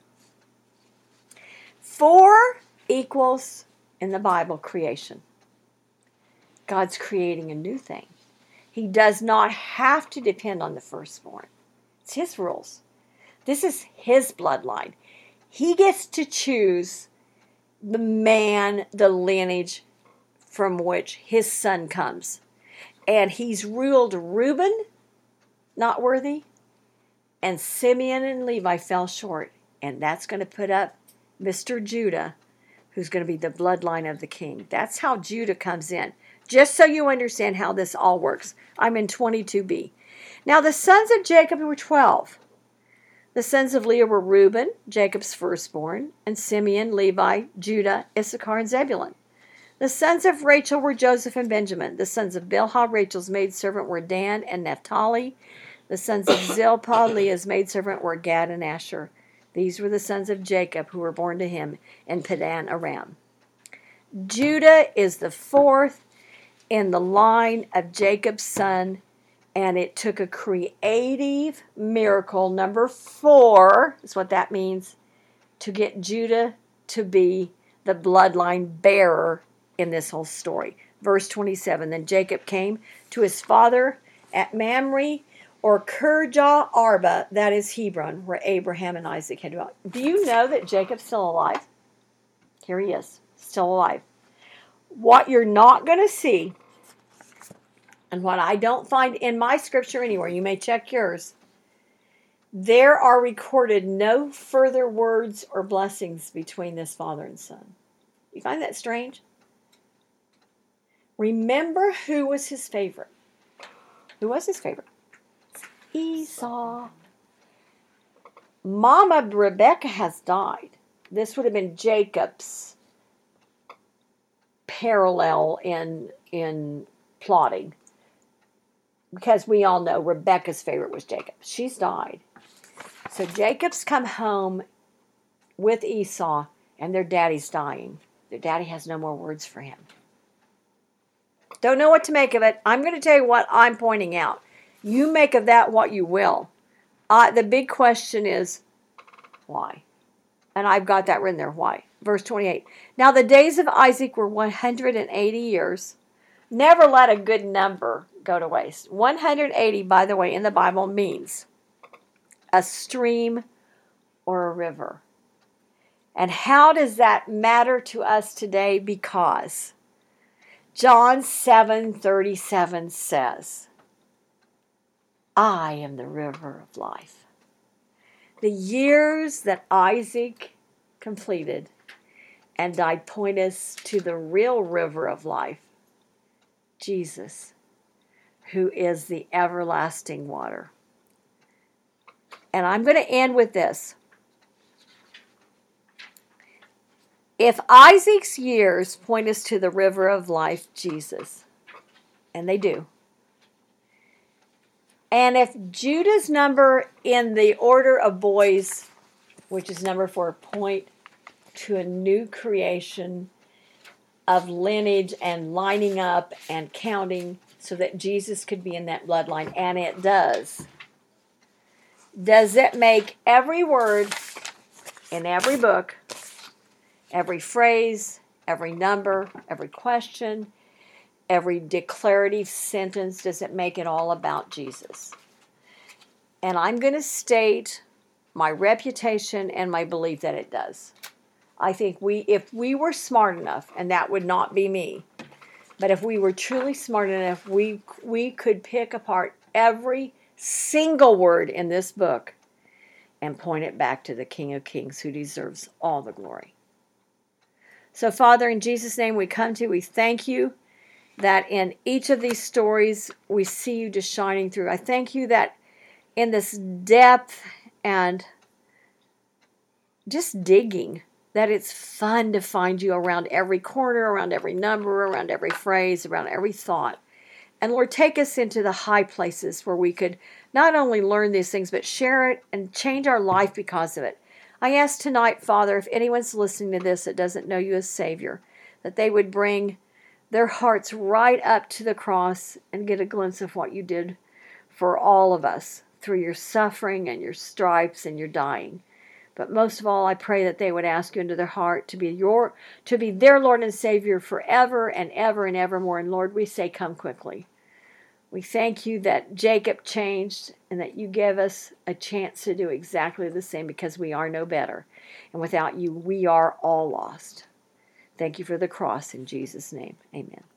4 equals, in the Bible, creation. God's creating a new thing. He does not have to depend on the firstborn. It's his rules. This is his bloodline. He gets to choose the man, the lineage from which his son comes. And he's ruled Reuben, not worthy, and Simeon and Levi fell short. And that's going to put up Mr. Judah, who's going to be the bloodline of the king. That's how Judah comes in. Just so you understand how this all works. I'm in 22b. Now the sons of Jacob were 12. The sons of Leah were Reuben, Jacob's firstborn, and Simeon, Levi, Judah, Issachar, and Zebulun. The sons of Rachel were Joseph and Benjamin. The sons of Bilhah, Rachel's maidservant, were Dan and Naphtali. The sons of Zilpah, Leah's maidservant, were Gad and Asher. These were the sons of Jacob who were born to him in Padan Aram. Judah is the 4th in the line of Jacob's son, and it took a creative miracle, number 4, is what that means, to get Judah to be the bloodline bearer in this whole story. Verse 27, then Jacob came to his father at Mamre, or Kirjah Arba, that is Hebron, where Abraham and Isaac had dwelt. Do you know that Jacob's still alive? Here he is, still alive. What you're not going to see, and what I don't find in my scripture anywhere, you may check yours, there are recorded no further words or blessings between this father and son. You find that strange? Remember who was his favorite. Who was his favorite? Esau. Mama Rebecca has died. This would have been Jacob's parallel in plotting. Because we all know Rebecca's favorite was Jacob. She's died. So Jacob's come home with Esau, and their daddy's dying. Their daddy has no more words for him. Don't know what to make of it. I'm going to tell you what I'm pointing out. You make of that what you will. The big question is, why? And I've got that written there, why? Verse 28. Now the days of Isaac were 180 years. Never let a good number go to waste. 180, by the way, in the Bible means a stream or a river. And how does that matter to us today? Because John 7:37 says, I am the river of life. The years that Isaac completed and died point us to the real river of life, Jesus, who is the everlasting water. And I'm going to end with this. If Isaac's years point us to the river of life, Jesus, and they do, and if Judah's number in the order of boys, which is number 4, point to a new creation of lineage and lining up and counting so that Jesus could be in that bloodline, and it does it make every word in every book, every phrase, every number, every question, every declarative sentence, does it make it all about Jesus? And I'm going to state my reputation and my belief that it does. I think if we were smart enough, and that would not be me, but if we were truly smart enough, we could pick apart every single word in this book and point it back to the King of Kings, who deserves all the glory. So, Father, in Jesus' name we come to you. We thank you that in each of these stories we see you just shining through. I thank you that in this depth and just digging, that it's fun to find you around every corner, around every number, around every phrase, around every thought. And Lord, take us into the high places where we could not only learn these things, but share it and change our life because of it. I ask tonight, Father, if anyone's listening to this that doesn't know you as Savior, that they would bring their hearts right up to the cross and get a glimpse of what you did for all of us through your suffering and your stripes and your dying. But most of all, I pray that they would ask you into their heart to be their Lord and Savior forever and ever and evermore. And Lord, we say, come quickly. We thank you that Jacob changed and that you gave us a chance to do exactly the same, because we are no better. And without you, we are all lost. Thank you for the cross in Jesus' name. Amen.